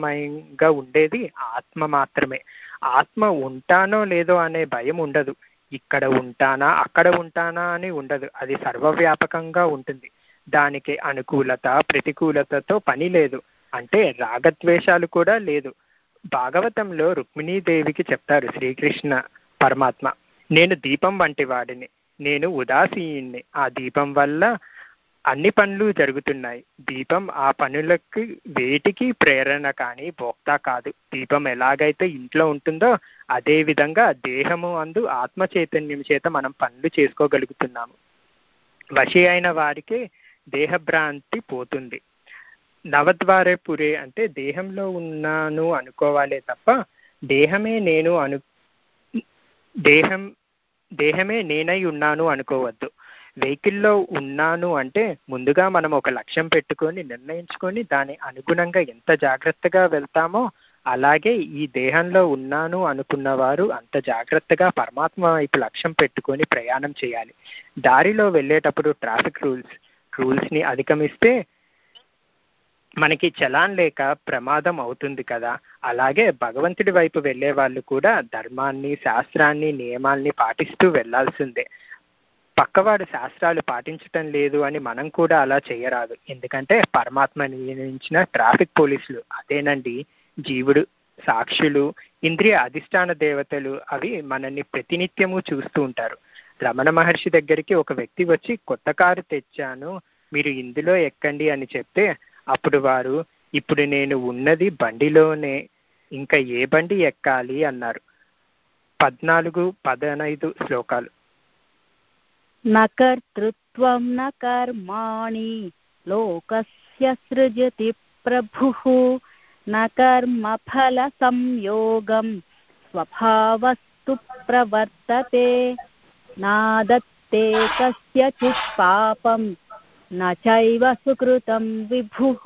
శాశ్వతంగా ఉండేది ఆత్మ మాత్రమే. ఆత్మ ఉంటానో లేదో అనే భయం ఉండదు. ఇక్కడ ఉంటానా అక్కడ ఉంటానా అని ఉండదు, అది సర్వవ్యాపకంగా ఉంటుంది. దానికి అనుకూలత ప్రతికూలతతో పని లేదు, అంటే రాగద్వేషాలు కూడా లేదు. భాగవతంలో రుక్మిణీదేవికి చెప్తారు శ్రీకృష్ణ పరమాత్మ, నేను దీపం వంటి వాడిని, నేను ఉదాసీన్ని, ఆ దీపం వల్ల అన్ని పనులు జరుగుతున్నాయి. దీపం ఆ పనులకి వేటికి ప్రేరణ కానీ భోక్త కాదు. దీపం ఎలాగైతే ఇంట్లో ఉంటుందో అదే విధంగా దేహము అందు ఆత్మ చైతన్యం చేత మనం పనులు చేసుకోగలుగుతున్నాము. వశి అయిన వారికి దేహభ్రాంతి పోతుంది. నవద్వారే పురే అంటే దేహంలో ఉన్నాను అనుకోవాలే తప్ప దేహమే నేను అను దేహం దేహమే నేనై ఉన్నాను అనుకోవద్దు. వెహికల్లో ఉన్నాను అంటే ముందుగా మనం ఒక లక్ష్యం పెట్టుకొని నిర్ణయించుకొని దాని అనుగుణంగా ఎంత జాగ్రత్తగా వెళ్తామో అలాగే ఈ దేహంలో ఉన్నాను అనుకున్న వారు అంత జాగ్రత్తగా పరమాత్మ వైపు లక్ష్యం పెట్టుకొని ప్రయాణం చేయాలి. దారిలో వెళ్ళేటప్పుడు ట్రాఫిక్ రూల్స్ రూల్స్ని అధిగమిస్తే మనకి చలాన్ లేక ప్రమాదం అవుతుంది కదా, అలాగే భగవంతుడి వైపు వెళ్ళే వాళ్ళు కూడా ధర్మాన్ని శాస్త్రాన్ని నియమాల్ని పాటిస్తూ వెళ్లాల్సిందే. పక్కవాడు శాస్త్రాలు పాటించటం లేదు అని మనం కూడా అలా చేయరాదు, ఎందుకంటే పరమాత్మ నియమించిన ట్రాఫిక్ పోలీసులు అదేనండి జీవుడు, సాక్షులు, ఇంద్రియ అధిష్టాన దేవతలు, అవి మనల్ని ప్రతినిత్యము చూస్తూ ఉంటారు. రమణ మహర్షి దగ్గరికి ఒక వ్యక్తి వచ్చి కొత్త కారు తెచ్చాను మీరు ఇందులో ఎక్కండి అని చెప్తే అప్పుడు వారు ఇప్పుడు నేను ఉన్నది బండిలోనే, ఇంకా ఏ బండి ఎక్కాలి అన్నారు. పద్నాలుగు పదనైదు శ్లోకాలు. నకర్తృత్వం న కర్మాణి లోకస్య సృజతి ప్రభుః న కర్మ ఫల సంయోగం స్వభావస్తు ప్రవర్తతే నాదత్తే కస్యచిత్ పాపం న చైవ సుకృతం విభుః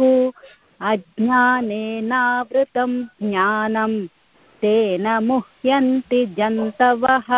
అజ్ఞానేనావృతం జ్ఞానం తేన ముహ్యంతి జంతవః.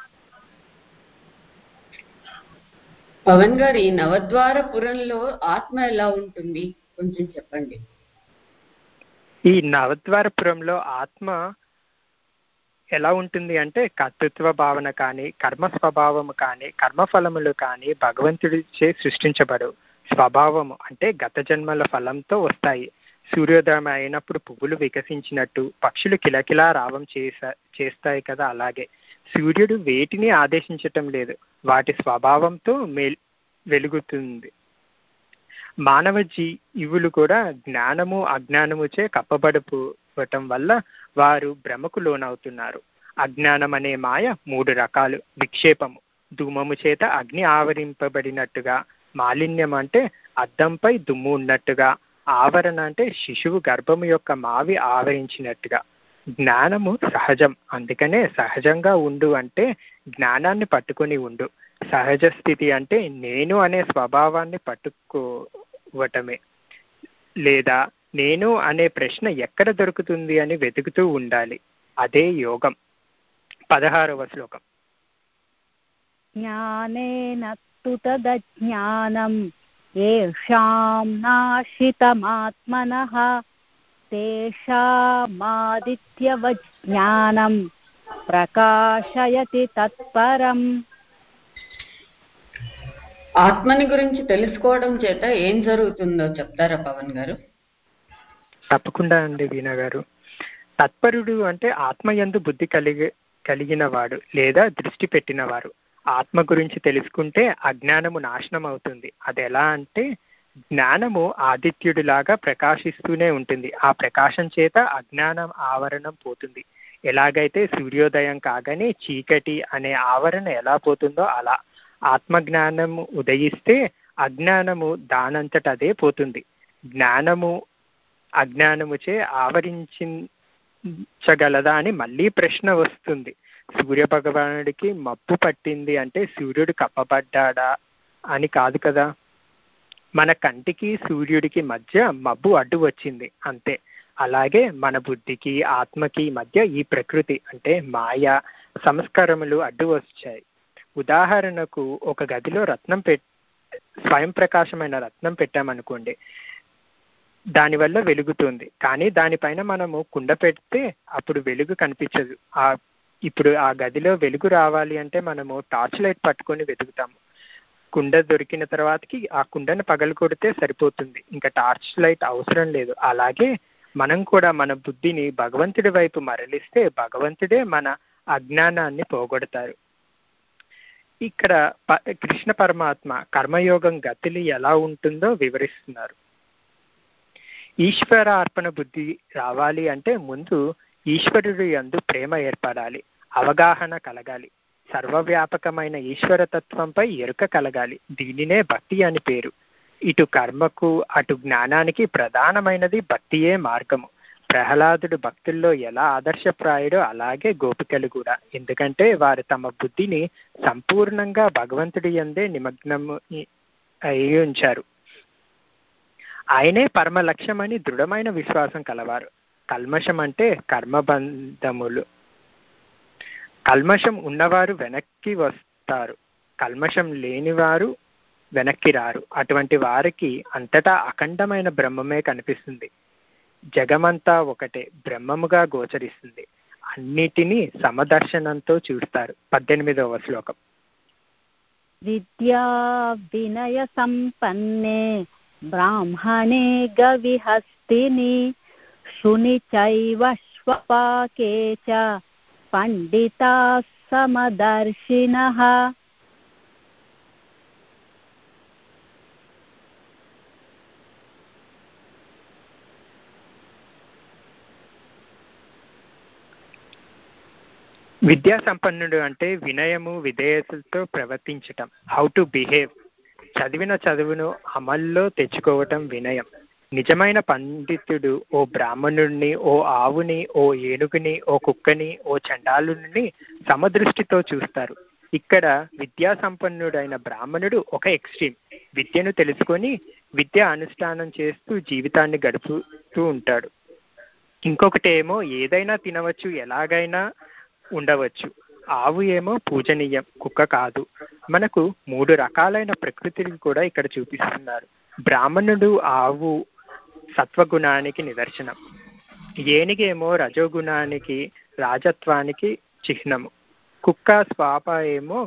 పవన్ గారు, ఈ నవద్వారపురంలో ఆత్మ ఎలా ఉంటుంది కొంచెం చెప్పండి. ఈ నవద్వారపురంలో ఆత్మ ఎలా ఉంటుంది అంటే కర్తృత్వ భావన కానీ కర్మ స్వభావము కానీ కర్మఫలములు కానీ భగవంతుడిచే సృష్టించబడు. స్వభావము అంటే గత జన్మల ఫలంతో వస్తాయి. సూర్యోదయం అయినప్పుడు పువ్వులు వికసించినట్టు పక్షులు కిలకిలా రావం చేసా చేస్తాయి కదా, అలాగే సూర్యుడు వేటిని ఆదేశించటం లేదు, వాటి స్వభావంతో మే వెలుగుతుంది. మానవ జీవులు కూడా జ్ఞానము అజ్ఞానముచే కప్పబడిపోవటం వల్ల వారు భ్రమకు లోనవుతున్నారు. అజ్ఞానం అనే మాయ మూడు రకాలు. విక్షేపము, ధూమము చేత అగ్ని ఆవరింపబడినట్టుగా. మాలిన్యం అంటే అద్దంపై దుమ్ము ఉన్నట్టుగా. ఆవరణ అంటే శిశువు గర్భము యొక్క మావి ఆవరించినట్టుగా. జ్ఞానము సహజం, అందుకనే సహజంగా ఉండు అంటే జ్ఞానాన్ని పట్టుకొని ఉండు. సహజ స్థితి అంటే నేను అనే స్వభావాన్ని పట్టుకోవటమే, లేదా నేను అనే ప్రశ్న ఎక్కడ దొరుకుతుంది అని వెతుకుతూ ఉండాలి. అదే యోగం. పదహారవ శ్లోకం. జ్ఞానేన తు తదజ్ఞానం ఏషాం నాశితమాత్మనః తేషామాదిత్యవజ్ఞానం ప్రకాశయతి తత్పరం. ఆత్మని గురించి తెలుసుకోవడం చేత ఏం జరుగుతుందో చెప్తారా పవన్ గారు? తప్పకుండా అండి వీణ గారు. తత్పరుడు అంటే ఆత్మయందు బుద్ధి కలిగి కలిగిన వాడు లేదా దృష్టి పెట్టినవారు. ఆత్మ గురించి తెలుసుకుంటే అజ్ఞానము నాశనం అవుతుంది. అది ఎలా అంటే జ్ఞానము ఆదిత్యుడిలాగా ప్రకాశిస్తూనే ఉంటుంది. ఆ ప్రకాశం చేత అజ్ఞానం ఆవరణం పోతుంది. ఎలాగైతే సూర్యోదయం కాగానే చీకటి అనే ఆవరణ ఎలా పోతుందో అలా ఆత్మజ్ఞానము ఉదయిస్తే అజ్ఞానము దానంతట అదే పోతుంది. జ్ఞానము అజ్ఞానముచే ఆవరించగలదా అని మళ్ళీ ప్రశ్న వస్తుంది. సూర్య భగవానుడికి మబ్బు పట్టింది అంటే సూర్యుడు కప్పబడ్డాడా అని కాదు కదా. మన కంటికి సూర్యుడికి మధ్య మబ్బు అడ్డు వచ్చింది అంతే. అలాగే మన బుద్ధికి ఆత్మకి మధ్య ఈ ప్రకృతి అంటే మాయ సంస్కారములు అడ్డు వచ్చాయి. ఉదాహరణకు ఒక గదిలో రత్నం పె స్వయం ప్రకాశమైన రత్నం పెట్టామనుకోండి, దానివల్ల వెలుగుతుంది. కానీ దానిపైన మనము కుండ పెడితే అప్పుడు వెలుగు కనిపించదు. ఆ ఇప్పుడు ఆ గదిలో వెలుగు రావాలి అంటే మనము టార్చ్ లైట్ పట్టుకొని వెతుకుతాము. కుండ దొరికిన తర్వాతకి ఆ కుండను పగలు కొడితే సరిపోతుంది, ఇంకా టార్చ్ లైట్ అవసరం లేదు. అలాగే మనం కూడా మన బుద్ధిని భగవంతుడి వైపు మరలిస్తే భగవంతుడే మన అజ్ఞానాన్ని పోగొడతారు. ఇక్కడ కృష్ణ పరమాత్మ కర్మయోగం గతిలి ఎలా ఉంటుందో వివరిస్తున్నారు. ఈశ్వర అర్పణ బుద్ధి రావాలి అంటే ముందు ఈశ్వరుడు యందు ప్రేమ ఏర్పడాలి, అవగాహన కలగాలి, సర్వవ్యాపకమైన ఈశ్వర తత్వంపై ఎరుక కలగాలి. దీనినే భక్తి అని పేరు. ఇటు కర్మకు అటు జ్ఞానానికి ప్రధానమైనది భక్తియే మార్గము. ప్రహ్లాదుడు భక్తుల్లో ఎలా ఆదర్శప్రాయుడో అలాగే గోపికలు కూడా. ఎందుకంటే వారు తమ బుద్ధిని సంపూర్ణంగా భగవంతుడి యందే నిమగ్నము అయి ఉంచారు. ఆయనే పరమ లక్ష్యమని దృఢమైన విశ్వాసం కలవారు. కల్మషం అంటే కర్మబంధములు. కల్మషం ఉన్నవారు వెనక్కి వస్తారు, కల్మషం లేనివారు వెనక్కి రారు. అటువంటి వారికి అంతటా అఖండమైన బ్రహ్మమే కనిపిస్తుంది. జగమంతా ఒకటే బ్రహ్మముగా గోచరిస్తుంది. అన్నిటినీ సమదర్శనంతో చూస్తారు. పద్దెనిమిదవ శ్లోకం. విద్యా వినయ సంపన్నే బ్రాహ్మణే గవిహస్తిని శుని చైవ శ్వపాకే చ పండితా సమదర్శినః. విద్యా సంపన్నుడు అంటే వినయము విధేయతలతో ప్రవర్తించటం, హౌ టు బిహేవ్. చదివిన చదువును అమల్లో తెచ్చుకోవటం వినయం. నిజమైన పండితుడు ఓ బ్రాహ్మణుడిని, ఓ ఆవుని, ఓ ఏనుగుని, ఓ కుక్కని, ఓ చండాలుని సమదృష్టితో చూస్తారు. ఇక్కడ విద్యా సంపన్నుడైన బ్రాహ్మణుడు ఒక ఎక్స్ట్రీమ్. విద్యను తెలుసుకొని విద్య అనుష్ఠానం చేస్తూ జీవితాన్ని గడుపుతూ ఉంటాడు. ఇంకొకటి ఏమో ఏదైనా తినవచ్చు, ఎలాగైనా ఉండవచ్చు. ఆవు ఏమో పూజనీయం, కుక్క కాదు. మనకు మూడు రకాలైన ప్రకృతిని కూడా ఇక్కడ చూపిస్తున్నారు. బ్రాహ్మణుడు ఆవు సత్వగుణానికి నిదర్శనం, ఏనిగేమో రజోగుణానికి రాజత్వానికి చిహ్నము, కుక్క స్వాప ఏమో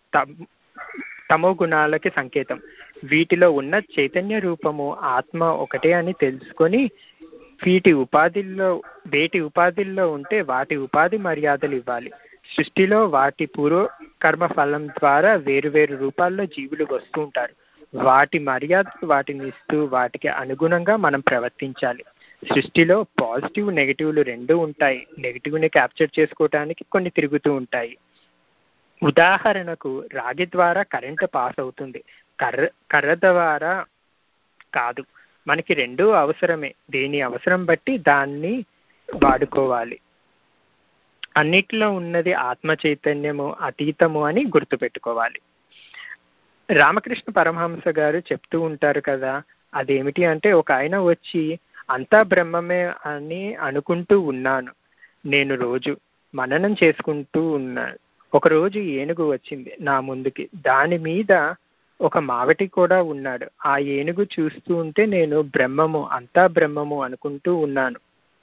తమో గుణాలకి సంకేతం. వీటిలో ఉన్న చైతన్య రూపము ఆత్మ ఒకటే అని తెలుసుకొని వీటి ఉపాధిల్లో వేటి ఉపాధిల్లో ఉంటే వాటి ఉపాధి మర్యాదలు ఇవ్వాలి. సృష్టిలో వాటి పూర్వ కర్మ ఫలం ద్వారా వేరు వేరు రూపాల్లో జీవులు వస్తూ ఉంటారు. వాటి మర్యాదలు వాటిని ఇస్తూ వాటికి అనుగుణంగా మనం ప్రవర్తించాలి. సృష్టిలో పాజిటివ్ నెగిటివ్లు రెండూ ఉంటాయి. నెగిటివ్ని క్యాప్చర్ చేసుకోవడానికి కొన్ని తిరుగుతూ ఉంటాయి. ఉదాహరణకు రాగి ద్వారా కరెంటు పాస్ అవుతుంది, కర్ర కర్ర ద్వారా కాదు. మనకి రెండూ అవసరమే. దేని అవసరం బట్టి దాన్ని వాడుకోవాలి. అన్నిటిలో ఉన్నది ఆత్మ చైతన్యము, అతీతము అని గుర్తుపెట్టుకోవాలి. రామకృష్ణ పరమహంస గారు చెప్తూ ఉంటారు కదా, అదేమిటి అంటే ఒక ఆయన వచ్చి అంతా బ్రహ్మమే అని అనుకుంటూ ఉన్నాను, నేను రోజు మననం చేసుకుంటూ ఉన్నాను. ఒకరోజు ఏనుగు వచ్చింది నా ముందుకి, దాని మీద ఒక మావటి కూడా ఉన్నాడు. ఆ ఏనుగు చూస్తూ ఉంటే నేను బ్రహ్మము, అంతా బ్రహ్మము అనుకుంటూ ఉన్నాను.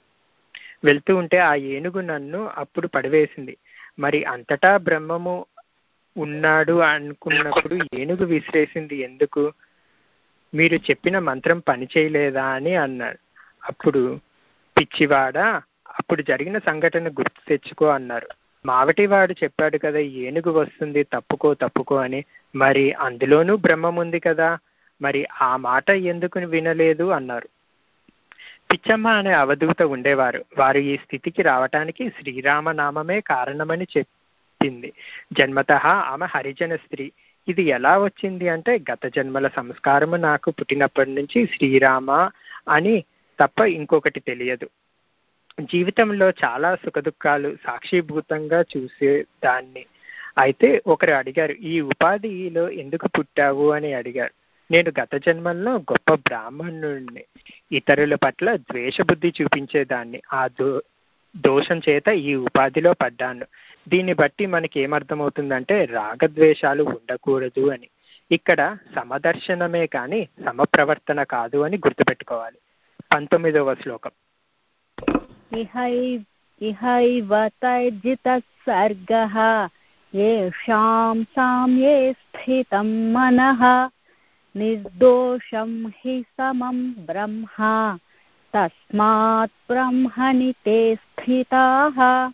వెళ్తూ ఉంటే ఆ ఏనుగు నన్ను అప్పుడు పడివేసింది. మరి అంతటా బ్రహ్మము ఉన్నాడు అనుకున్నప్పుడు ఏనుగు విసిరేసింది ఎందుకు? మీరు చెప్పిన మంత్రం పని చేయలేదా అని అన్నాడు. అప్పుడు పిచ్చివాడా, అప్పుడు జరిగిన సంఘటన గుర్తు తెచ్చుకో అన్నారు. మావటివాడు చెప్పాడు కదా ఏనుగు వస్తుంది తప్పుకో తప్పుకో అని, మరి అందులోనూ బ్రహ్మం ఉంది కదా, మరి ఆ మాట ఎందుకు వినలేదు అన్నారు. పిచ్చమ్మ అనే అవధూత ఉండేవారు. వారు ఈ స్థితికి రావటానికి శ్రీరామనామమే కారణమని చెప్పింది. జన్మతః ఆమె హరిజన స్త్రీ. ఇది ఎలా వచ్చింది అంటే గత జన్మల సంస్కారము, నాకు పుట్టినప్పటి నుంచి శ్రీరామ అని తప్ప ఇంకొకటి తెలియదు. జీవితంలో చాలా సుఖదుఖాలు సాక్షిభూతంగా చూసే దాన్ని. అయితే ఒకరు అడిగారు, ఈ ఉపాధిలో ఎందుకు పుట్టావు అని అడిగారు. నేను గత జన్మల్లో గొప్ప బ్రాహ్మణుడిని, ఇతరుల పట్ల ద్వేషబుద్ధి చూపించేదాన్ని. ఆ దో దోషం చేత ఈ ఉపాధిలో పడ్డాను. దీన్ని బట్టి మనకి ఏమర్థమవుతుందంటే రాగద్వేషాలు ఉండకూడదు అని. ఇక్కడ సమదర్శనమే కానీ సమప్రవర్తన కాదు అని గుర్తుపెట్టుకోవాలి. పంతొమ్మిదవ శ్లోకం. ఇహైవ తైర్జితః సర్గః యేషాం సామ్యే స్థితం మనః నిర్దోషం హి సమం బ్రహ్మ తస్మాత్ బ్రహ్మణి తే స్థితాః.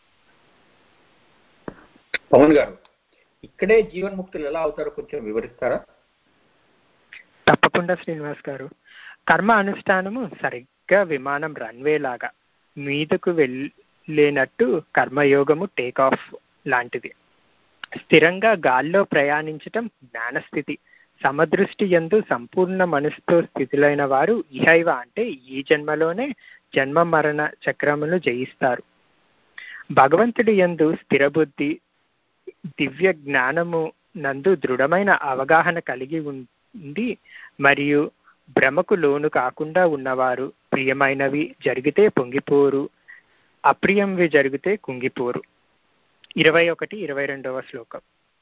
పవన్ గారు, ఇక్కడే జీవన్ముక్తులు ఎలా అవుతారో కొంచెం వివరిస్తారా? తప్పకుండా శ్రీనివాస్ గారు. కర్మ అనుష్ఠానము సరిగ్గా విమానం రన్వే లాగా మీదకు వెళ్ళేనట్టు కర్మయోగము టేక్ ఆఫ్ లాంటిది. స్థిరంగా గాల్లో ప్రయాణించటం జ్ఞానస్థితి. సమదృష్టి యందు సంపూర్ణ మనసుతో స్థితులైన వారు ఇహైవ అంటే ఈ జన్మలోనే జన్మ మరణ చక్రమును జయిస్తారు. భగవంతుడి యందు స్థిరబుద్ధి, దివ్య జ్ఞానము నందు దృఢమైన అవగాహన కలిగి ఉంది మరియు భ్రమకు లోను కాకుండా ఉన్నవారు ప్రియమైనవి జరిగితే పొంగిపోరు, అప్రియంవి జరిగితే కుంగిపోరు. ఇరవై ఒకటి ఇరవై రెండవ శ్లోకం.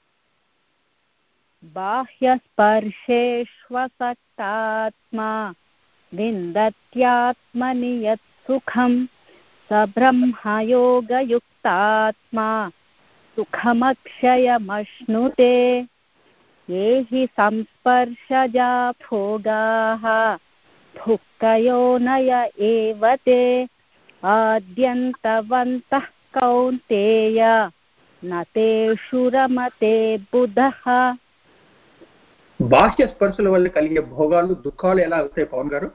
బాహ్య స్పర్శేష్వసక్తాత్మా విందత్యాత్మని యత్ సుఖం స బ్రహ్మయోగయుక్తాత్మా సుఖమక్షయమశ్నుతే. ఏ హి సంస్పర్శజా భోగాః భుక్తయోనయ ఏవ తే ఆద్యంతవంతః కౌంతేయ నతేషు రమతే బుధః. బాహ్య స్పర్శల వల్ల కలిగే భోగాలు దుఃఖాలు ఎలా అవుతాయి పవన్ గారు?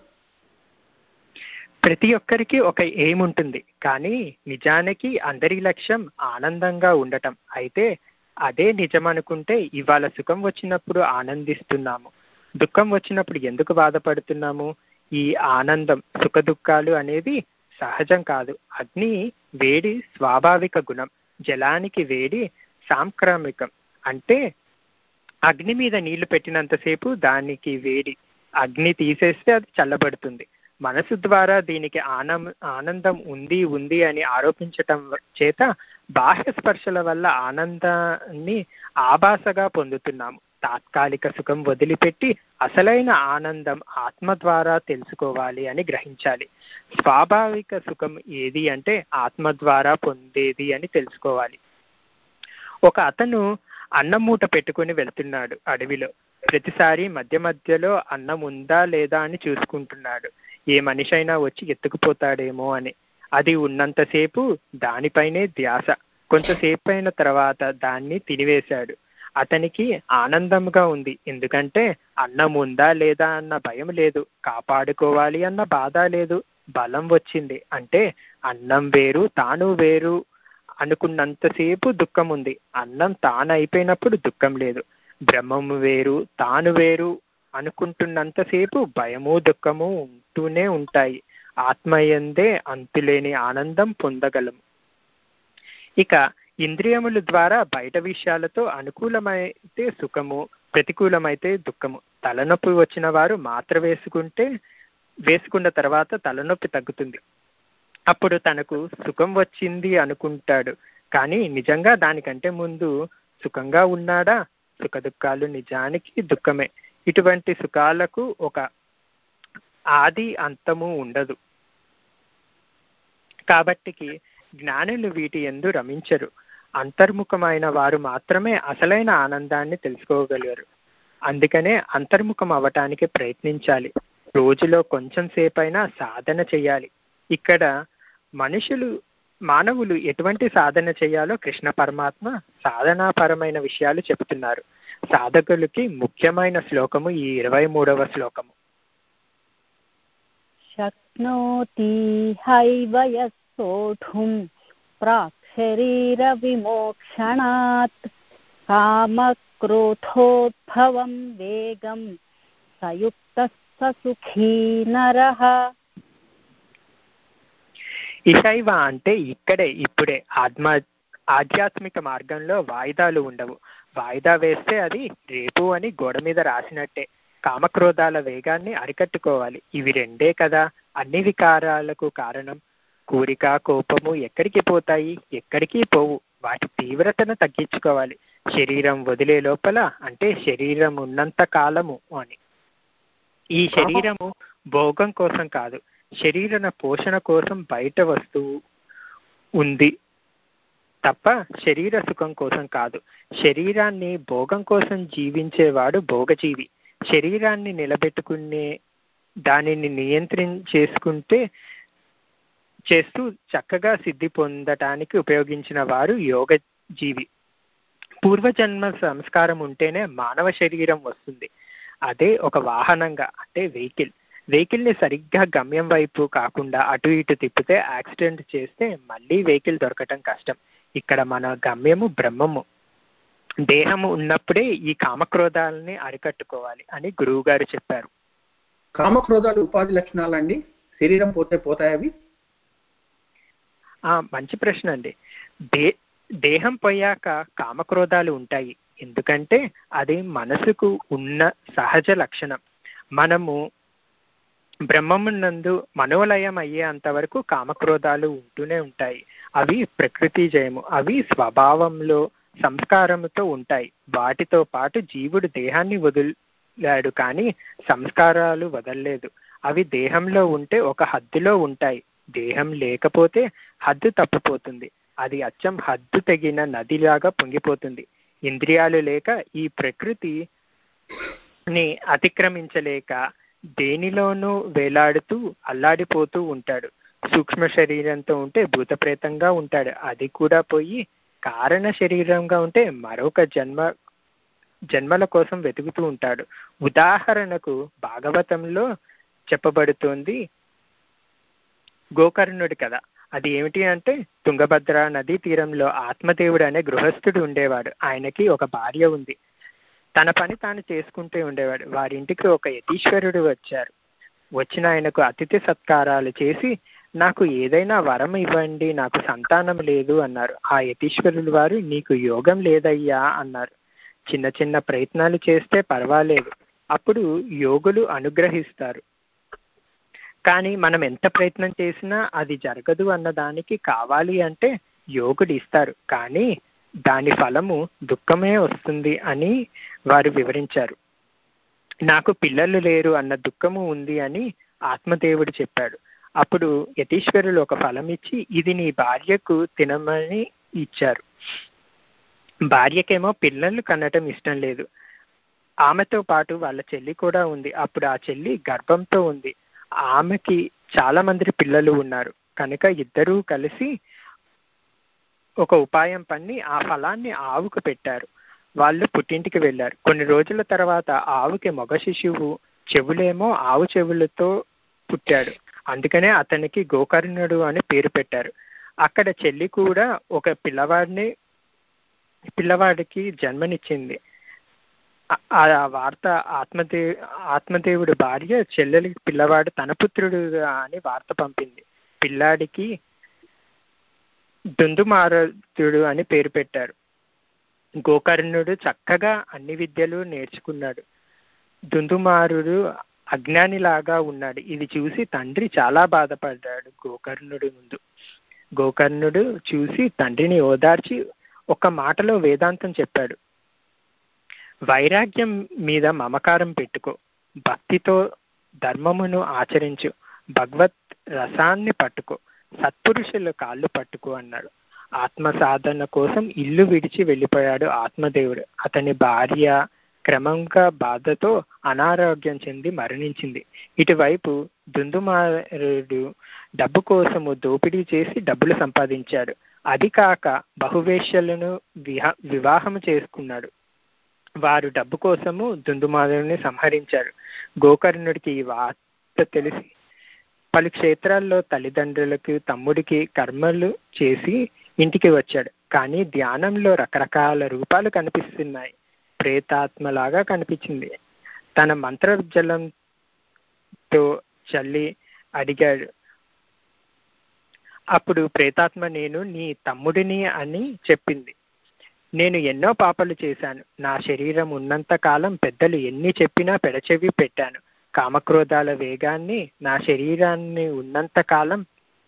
ప్రతి ఒక్కరికి ఒక ఎయిమ్ ఉంటుంది, కానీ నిజానికి అందరి లక్ష్యం ఆనందంగా ఉండటం. అయితే అదే నిజం అనుకుంటే ఇవాళ సుఖం వచ్చినప్పుడు ఆనందిస్తున్నాము, దుఃఖం వచ్చినప్పుడు ఎందుకు బాధపడుతున్నాము? ఈ ఆనందం సుఖ దుఃఖాలు అనేది సహజం కాదు. అగ్ని వేడి స్వాభావిక గుణం, జలానికి వేడి సాంక్రమికం. అంటే అగ్ని మీద నీళ్లు పెట్టినంతసేపు దానికి వేడి, అగ్ని తీసేస్తే అది చల్లబడుతుంది. మనసు ద్వారా దీనికి ఆనం ఆనందం ఉంది ఉంది అని ఆరోపించటం చేత బాహ్య స్పర్శల వల్ల ఆనందాన్ని ఆభాసగా పొందుతున్నాము. తాత్కాలిక సుఖం వదిలిపెట్టి అసలైన ఆనందం ఆత్మ ద్వారా తెలుసుకోవాలి అని గ్రహించాలి. స్వాభావిక సుఖం ఏది అంటే ఆత్మ ద్వారా పొందేది అని తెలుసుకోవాలి. ఒక అతను అన్నం మూట పెట్టుకుని వెళ్తున్నాడు అడవిలో. ప్రతిసారి మధ్య మధ్యలో అన్నం ఉందా లేదా అని చూసుకుంటున్నాడు. ఏ మనిషి అయినా వచ్చి ఎత్తుకుపోతాడేమో అని. అది ఉన్నంతసేపు దానిపైనే ధ్యాస. కొంతసేపు అయిన తర్వాత దాన్ని తినివేశాడు. అతనికి ఆనందంగా ఉంది, ఎందుకంటే అన్నం ఉందా లేదా అన్న భయం లేదు, కాపాడుకోవాలి అన్న బాధ లేదు, బలం వచ్చింది. అంటే అన్నం వేరు తాను వేరు అనుకున్నంతసేపు దుఃఖం ఉంది, అన్నం తాను అయిపోయినప్పుడు దుఃఖం లేదు. బ్రహ్మము వేరు తాను వేరు అనుకుంటున్నంతసేపు భయము దుఃఖము ఉంటూనే ఉంటాయి. ఆత్మయందే అంతులేని ఆనందం పొందగలము. ఇక ఇంద్రియముల ద్వారా బయట విషయాలతో అనుకూలమైతే సుఖము, ప్రతికూలమైతే దుఃఖము. తలనొప్పి వచ్చిన వారు మాత్ర వేసుకుంటే వేసుకున్న తర్వాత తలనొప్పి తగ్గుతుంది. అప్పుడు తనకు సుఖం వచ్చింది అనుకుంటాడు, కానీ నిజంగా దానికంటే ముందు సుఖంగా ఉన్నాడా? సుఖ దుఃఖాలు నిజానికి దుఃఖమే. ఇటువంటి సుఖాలకు ఒక ఆది అంతము ఉండదు. కాబట్టికి జ్ఞానులు వీటి యందు రమించరు. అంతర్ముఖమైన వారు మాత్రమే అసలైన ఆనందాన్ని తెలుసుకోగలరు. అందుకనే అంతర్ముఖం అవ్వటానికి ప్రయత్నించాలి. రోజులో కొంచెం సేపైనా సాధన చేయాలి. ఇక్కడ మనుషులు మానవులు ఎటువంటి సాధన చేయాలో కృష్ణ పరమాత్మ సాధనాపరమైన విషయాలు చెబుతున్నారు. సాధకులకి ముఖ్యమైన శ్లోకము ఈ ఇరవై మూడవ శ్లోకము. శక్నోతి హైవ యస్సోఢుం ప్రాక్ శరీర విమోక్షణాత్ కామక్రోధోద్భవం వేగం సయుక్తః స సుఖీ నరః. ఇషైవ అంటే ఇక్కడే ఇప్పుడే. ఆత్మ ఆధ్యాత్మిక మార్గంలో వాయిదాలు ఉండవు. వాయిదా వేస్తే అది రేపు అని గోడ మీద రాసినట్టే. కామక్రోధాల వేగాన్ని అరికట్టుకోవాలి. ఇవి రెండే కదా అన్ని వికారాలకు కారణం. కోరిక కోపము ఎక్కడికి పోతాయి? ఎక్కడికి పోవు. వాటి తీవ్రతను తగ్గించుకోవాలి. శరీరం వదిలే లోపల, అంటే శరీరం ఉన్నంత కాలము అని. ఈ శరీరము భోగం కోసం కాదు, శరీర పోషణ కోసం బయట వస్తువు. ఉంది తప్ప శరీర సుఖం కోసం కాదు. శరీరాన్ని భోగం కోసం జీవించేవాడు భోగజీవి. శరీరాన్ని నిలబెట్టుకునే దానిని నియంత్రణ చేసుకుంటే చేస్తూ చక్కగా సిద్ధి పొందటానికి ఉపయోగించిన వారు యోగ జీవి. పూర్వజన్మ సంస్కారం ఉంటేనే మానవ శరీరం వస్తుంది. అదే ఒక వాహనంగా అంటే వెహికల్ వెహికల్ ని సరిగ్గా గమ్యం వైపు కాకుండా అటు ఇటు తిప్పితే యాక్సిడెంట్ చేస్తే మళ్ళీ వెహికల్ దొరకటం కష్టం. ఇక్కడ మన గమ్యము బ్రహ్మము. దేహము ఉన్నప్పుడే ఈ కామక్రోధాలని అరికట్టుకోవాలి అని గురువు గారు చెప్పారు. కామక్రోధాలు ఉపాధి లక్షణాలండి, శరీరం పోతే పోతాయి అవి? ఆ మంచి ప్రశ్న అండి. దే దేహం పోయాక కామక్రోధాలు ఉంటాయి. ఎందుకంటే అది మనసుకు ఉన్న సహజ లక్షణం. మనము బ్రహ్మమునందు మనోలయం అయ్యేంత వరకు కామక్రోధాలు ఉంటూనే ఉంటాయి. అవి ప్రకృతి జయము. అవి స్వభావంలో సంస్కారముతో ఉంటాయి. వాటితో పాటు జీవుడు దేహాన్ని వదిలాడు కానీ సంస్కారాలు వదలలేదు. అవి దేహంలో ఉంటే ఒక హద్దులో ఉంటాయి. దేహం లేకపోతే హద్దు తప్పిపోతుంది. అది అచ్చం హద్దు తెగిన నదిలాగా పొంగిపోతుంది. ఇంద్రియాలు లేక ఈ ప్రకృతిని అతిక్రమించలేక దేనిలోనూ వేలాడుతూ అల్లాడిపోతూ ఉంటాడు. సూక్ష్మ శరీరంతో ఉంటే భూతప్రేతంగా ఉంటాడు. అది కూడా పోయి కారణ శరీరంగా ఉంటే మరొక జన్మ జన్మల కోసం వెతుకుతూ ఉంటాడు. ఉదాహరణకు భాగవతంలో చెప్పబడుతోంది గోకర్ణుడి కథ. అది ఏమిటి అంటే తుంగభద్ర నదీ తీరంలో ఆత్మదేవుడు అనే గృహస్థుడు ఉండేవాడు. ఆయనకి ఒక భార్య ఉంది. తన పని తాను చేసుకుంటూ ఉండేవాడు. వారింటికి ఒక యతీశ్వరుడు వచ్చారు. వచ్చిన ఆయనకు అతిథి సత్కారాలు చేసి నాకు ఏదైనా వరం ఇవ్వండి, నాకు సంతానం లేదు అన్నారు. ఆ యతీశ్వరులు వారు నీకు యోగం లేదయ్యా అన్నారు. చిన్న చిన్న ప్రయత్నాలు చేస్తే పర్వాలేదు, అప్పుడు యోగులు అనుగ్రహిస్తారు. కానీ మనం ఎంత ప్రయత్నం చేసినా అది జరగదు అన్నదానికి కావాలి అంటే యోగుడు ఇస్తారు, కానీ దాని ఫలము దుఃఖమే వస్తుంది అని వారు వివరించారు. నాకు పిల్లలు లేరు అన్న దుఃఖము ఉంది అని ఆత్మదేవుడు చెప్పాడు. అప్పుడు యతీశ్వరులు ఒక ఫలం ఇచ్చి ఇది నీ భార్యకు తినమని ఇచ్చారు. భార్యకేమో పిల్లలు కనటం ఇష్టం లేదు. ఆమెతో పాటు వాళ్ళ చెల్లి కూడా ఉంది. అప్పుడు ఆ చెల్లి గర్భంతో ఉంది. ఆమెకి చాలా మంది పిల్లలు ఉన్నారు కనుక ఇద్దరూ కలిసి ఒక ఉపాయం పన్ని ఆ ఫలాన్ని ఆవుకు పెట్టారు. వాళ్ళు పుట్టింటికి వెళ్ళారు. కొన్ని రోజుల తర్వాత ఆవుకి మగ శిశువు, చెవులేమో ఆవు చెవులతో పుట్టాడు. అందుకనే అతనికి గోకర్ణుడు అని పేరు పెట్టారు. అక్కడ చెల్లి కూడా ఒక పిల్లవాడిని పిల్లవాడికి జన్మనిచ్చింది. ఆ వార్త ఆత్మదే ఆత్మదేవుడు భార్య చెల్లెలికి పిల్లవాడు తన పుత్రుడు అని వార్త పంపింది. పిల్లాడికి దుందుమారుడు అని పేరు పెట్టారు. గోకర్ణుడు చక్కగా అన్ని విద్యలు నేర్చుకున్నాడు. దుందుమారుడు అజ్ఞానిలాగా ఉన్నాడు. ఇది చూసి తండ్రి చాలా బాధపడ్డాడు గోకర్ణుడి ముందు. గోకర్ణుడు చూసి తండ్రిని ఓదార్చి ఒక మాటలో వేదాంతం చెప్పాడు. వైరాగ్యం మీద మమకారం పెట్టుకో, భక్తితో ధర్మమును ఆచరించు, భగవత్ రసాన్ని పట్టుకో, సత్పురుషుల కాళ్ళు పట్టుకో అన్నాడు. ఆత్మ సాధన కోసం ఇల్లు విడిచి వెళ్ళిపోయాడు ఆత్మదేవుడు. అతని భార్య క్రమంగా బాధతో అనారోగ్యం చెంది మరణించింది. ఇటువైపు దుందుమారుడు డబ్బు కోసము దోపిడీ చేసి డబ్బులు సంపాదించాడు. అది కాక బహువేశ్యలను విహా వివాహం చేసుకున్నాడు. వారు డబ్బు కోసము దుందుమారుని సంహరించారు. గోకర్ణుడికి ఈ వార్త తెలిసి పలు క్షేత్రాల్లో తల్లిదండ్రులకు తమ్ముడికి కర్మలు చేసి ఇంటికి వచ్చాడు. కానీ ధ్యానంలో రకరకాల రూపాలు కనిపిస్తున్నాయి. ప్రేతాత్మలాగా కనిపించింది. తన మంత్రజలంతో చల్లి అడిగాడు. అప్పుడు ప్రేతాత్మ నేను నీ తమ్ముడిని అని చెప్పింది. నేను ఎన్నో పాపాలు చేశాను. నా శరీరం ఉన్నంత కాలం పెద్దలు ఎన్ని చెప్పినా పెడచెవి పెట్టాను. కామక్రోధాల వేగాన్ని నా శరీరాన్ని ఉన్నంత కాలం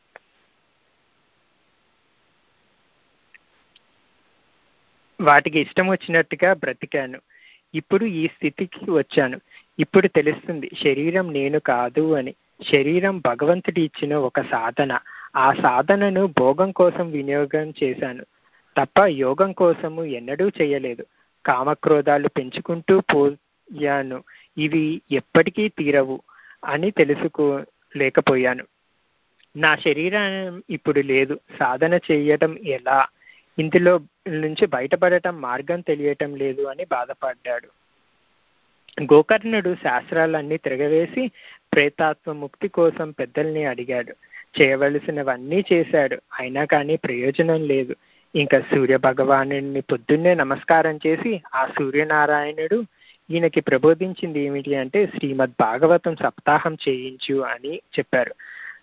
వాటికి ఇష్టం వచ్చినట్టుగా బ్రతికాను. ఇప్పుడు ఈ స్థితికి వచ్చాను. ఇప్పుడు తెలుస్తుంది శరీరం నేను కాదు అని. శరీరం భగవంతుడి ఇచ్చిన ఒక సాధన. ఆ సాధనను భోగం కోసం వినియోగం చేశాను తప్ప యోగం కోసము ఎన్నడూ చేయలేదు. కామక్రోధాలు పెంచుకుంటూ పోయాను. ఇవి ఎప్పటికీ తీరవు అని తెలుసుకోలేకపోయాను. నా శరీరం ఇప్పుడు లేదు. సాధన చేయటం ఎలా? ఇందులో నుంచి బయటపడటం మార్గం తెలియటం లేదు అని బాధపడ్డాడు. గోకర్ణుడు శాస్త్రాలన్నీ తిరగవేసి ప్రేతాత్మ ముక్తి కోసం పెద్దల్ని అడిగాడు. చేయవలసినవన్నీ చేశాడు. అయినా కానీ ప్రయోజనం లేదు. ఇంకా సూర్య భగవానుడిని పొద్దున్నే నమస్కారం చేసి ఆ సూర్యనారాయణుడు ఈయనకి ప్రబోధించింది ఏమిటి అంటే శ్రీమద్ భాగవతం సప్తాహం చేయించు అని చెప్పారు.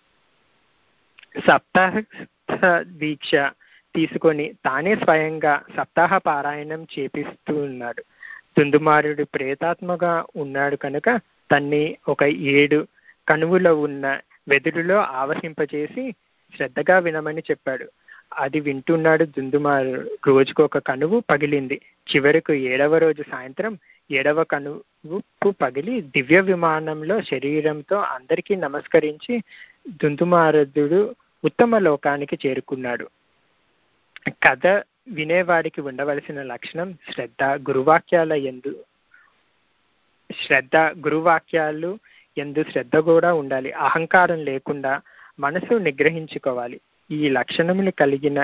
సప్తాహ దీక్ష తీసుకొని తానే స్వయంగా సప్తాహ పారాయణం చేపిస్తూ ఉన్నాడు. దుందుమారుడు ప్రేతాత్మగా ఉన్నాడు కనుక తన్ని ఒక ఏడు కనువులో ఉన్న వెదురులో ఆవహింపచేసి శ్రద్ధగా వినమని చెప్పాడు. అది వింటున్నాడు దుందుమారుడు. రోజుకు ఒక కనువు పగిలింది. చివరకు ఏడవ రోజు సాయంత్రం ఏడవ కనువు పగిలి దివ్య విమానంలో శరీరంతో అందరికీ నమస్కరించి దుందుమారుడు ఉత్తమ లోకానికి చేరుకున్నాడు. కథ వినేవాడికి ఉండవలసిన లక్షణం శ్రద్ధ. గురువాక్యాల యందు శ్రద్ధ గురువాక్యాలు ఎందు శ్రద్ధ కూడా ఉండాలి. అహంకారం లేకుండా మనసు నిగ్రహించుకోవాలి. ఈ లక్షణములు కలిగిన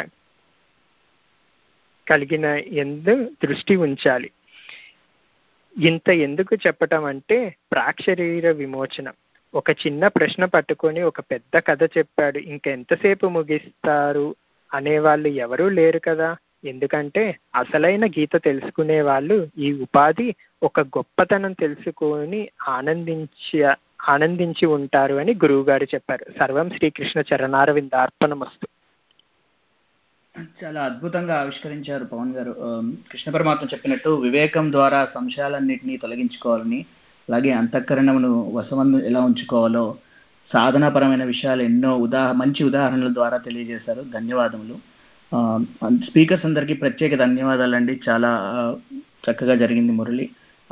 కలిగిన ఎందు దృష్టి ఉంచాలి. ఇంత ఎందుకు చెప్పటం అంటే ప్రాక్షరీర విమోచనం. ఒక చిన్న ప్రశ్న పట్టుకొని ఒక పెద్ద కథ చెప్పాడు, ఇంకెంతసేపు ముగిస్తారు అనేవాళ్ళు ఎవరూ లేరు కదా. ఎందుకంటే అసలైన గీత తెలుసుకునే వాళ్ళు ఈ ఉపాధి ఒక గొప్పతనం తెలుసుకొని ఆనందించి ఆనందించి ఉంటారు అని గురువు గారు చెప్పారు. సర్వం శ్రీకృష్ణ చరణారవిందార్పణమస్తు. చాలా అద్భుతంగా ఆవిష్కరించారు పవన్ గారు. కృష్ణ పరమాత్మ చెప్పినట్టు వివేకం ద్వారా సంశయాలన్నింటినీ తొలగించుకోవాలని, అలాగే అంతఃకరణమును వశమందు ఎలా ఉంచుకోవాలో సాధనాపరమైన విషయాలు ఎన్నో ఉదాహ మంచి ఉదాహరణల ద్వారా తెలియజేశారు. ధన్యవాదములు. స్పీకర్స్ అందరికీ ప్రత్యేక ధన్యవాదాలండి. చాలా చక్కగా జరిగింది మురళి.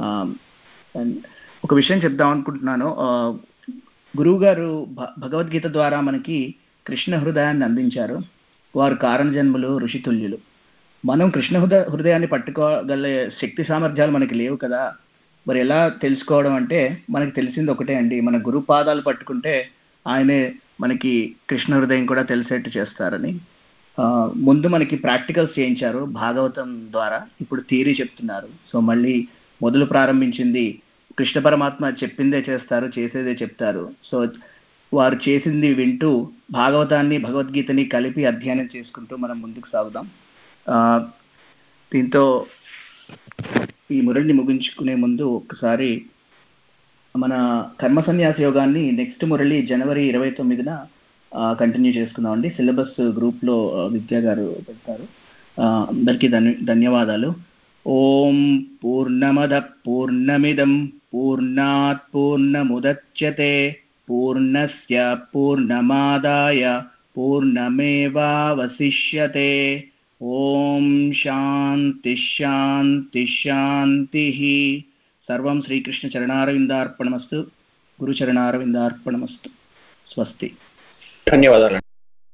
ఒక విషయం చెప్దాం అనుకుంటున్నాను. గురువు గారు భగవద్గీత ద్వారా మనకి కృష్ణ హృదయాన్ని అందించారు. వారు కారణజన్ములు, ఋషితుల్యులు. మనం కృష్ణ హృదయ హృదయాన్ని పట్టుకోగల శక్తి సామర్థ్యాలు మనకి లేవు కదా. మరి ఎలా తెలుసుకోవడం అంటే మనకి తెలిసింది ఒకటే అండి, మన గురు పాదాలు పట్టుకుంటే ఆయనే మనకి కృష్ణ హృదయం కూడా తెలిసేట్టు చేస్తారని. ముందు మనకి ప్రాక్టికల్స్ చేయించారు భాగవతం ద్వారా, ఇప్పుడు థియరీ చెప్తున్నారు. సో మళ్ళీ మొదలు ప్రారంభించింది కృష్ణ పరమాత్మ చెప్పిందే చేస్తారు, చేసేదే చెప్తారు. సో వారు చేసింది వింటూ భాగవతాన్ని భగవద్గీతని కలిపి అధ్యయనం చేసుకుంటూ మనం ముందుకు సాగుదాం. దీంతో ఈ మురళిని ముగించుకునే ముందు ఒకసారి మన కర్మ సన్యాస యోగాన్ని నెక్స్ట్ మురళి జనవరి ఇరవై తొమ్మిదిన కంటిన్యూ చేసుకుందాం అండి. సిలబస్ గ్రూప్లో విద్యా గారు పెడతారు. అందరికీ ధన్య ధన్యవాదాలు. ఓం పూర్ణమద పూర్ణమిదం పూర్ణాత్ పూర్ణముదచ్యతే పూర్ణస్య పూర్ణమాదాయ పూర్ణమేవావశిష్యతే. ఓం శాంతి శాంతి శాంతి. సర్వం శ్రీకృష్ణ చరణారవిందార్పణమస్తు. గురు చరణారవిందార్పణమస్తు. స్వస్తి. ధన్యవాదాలు.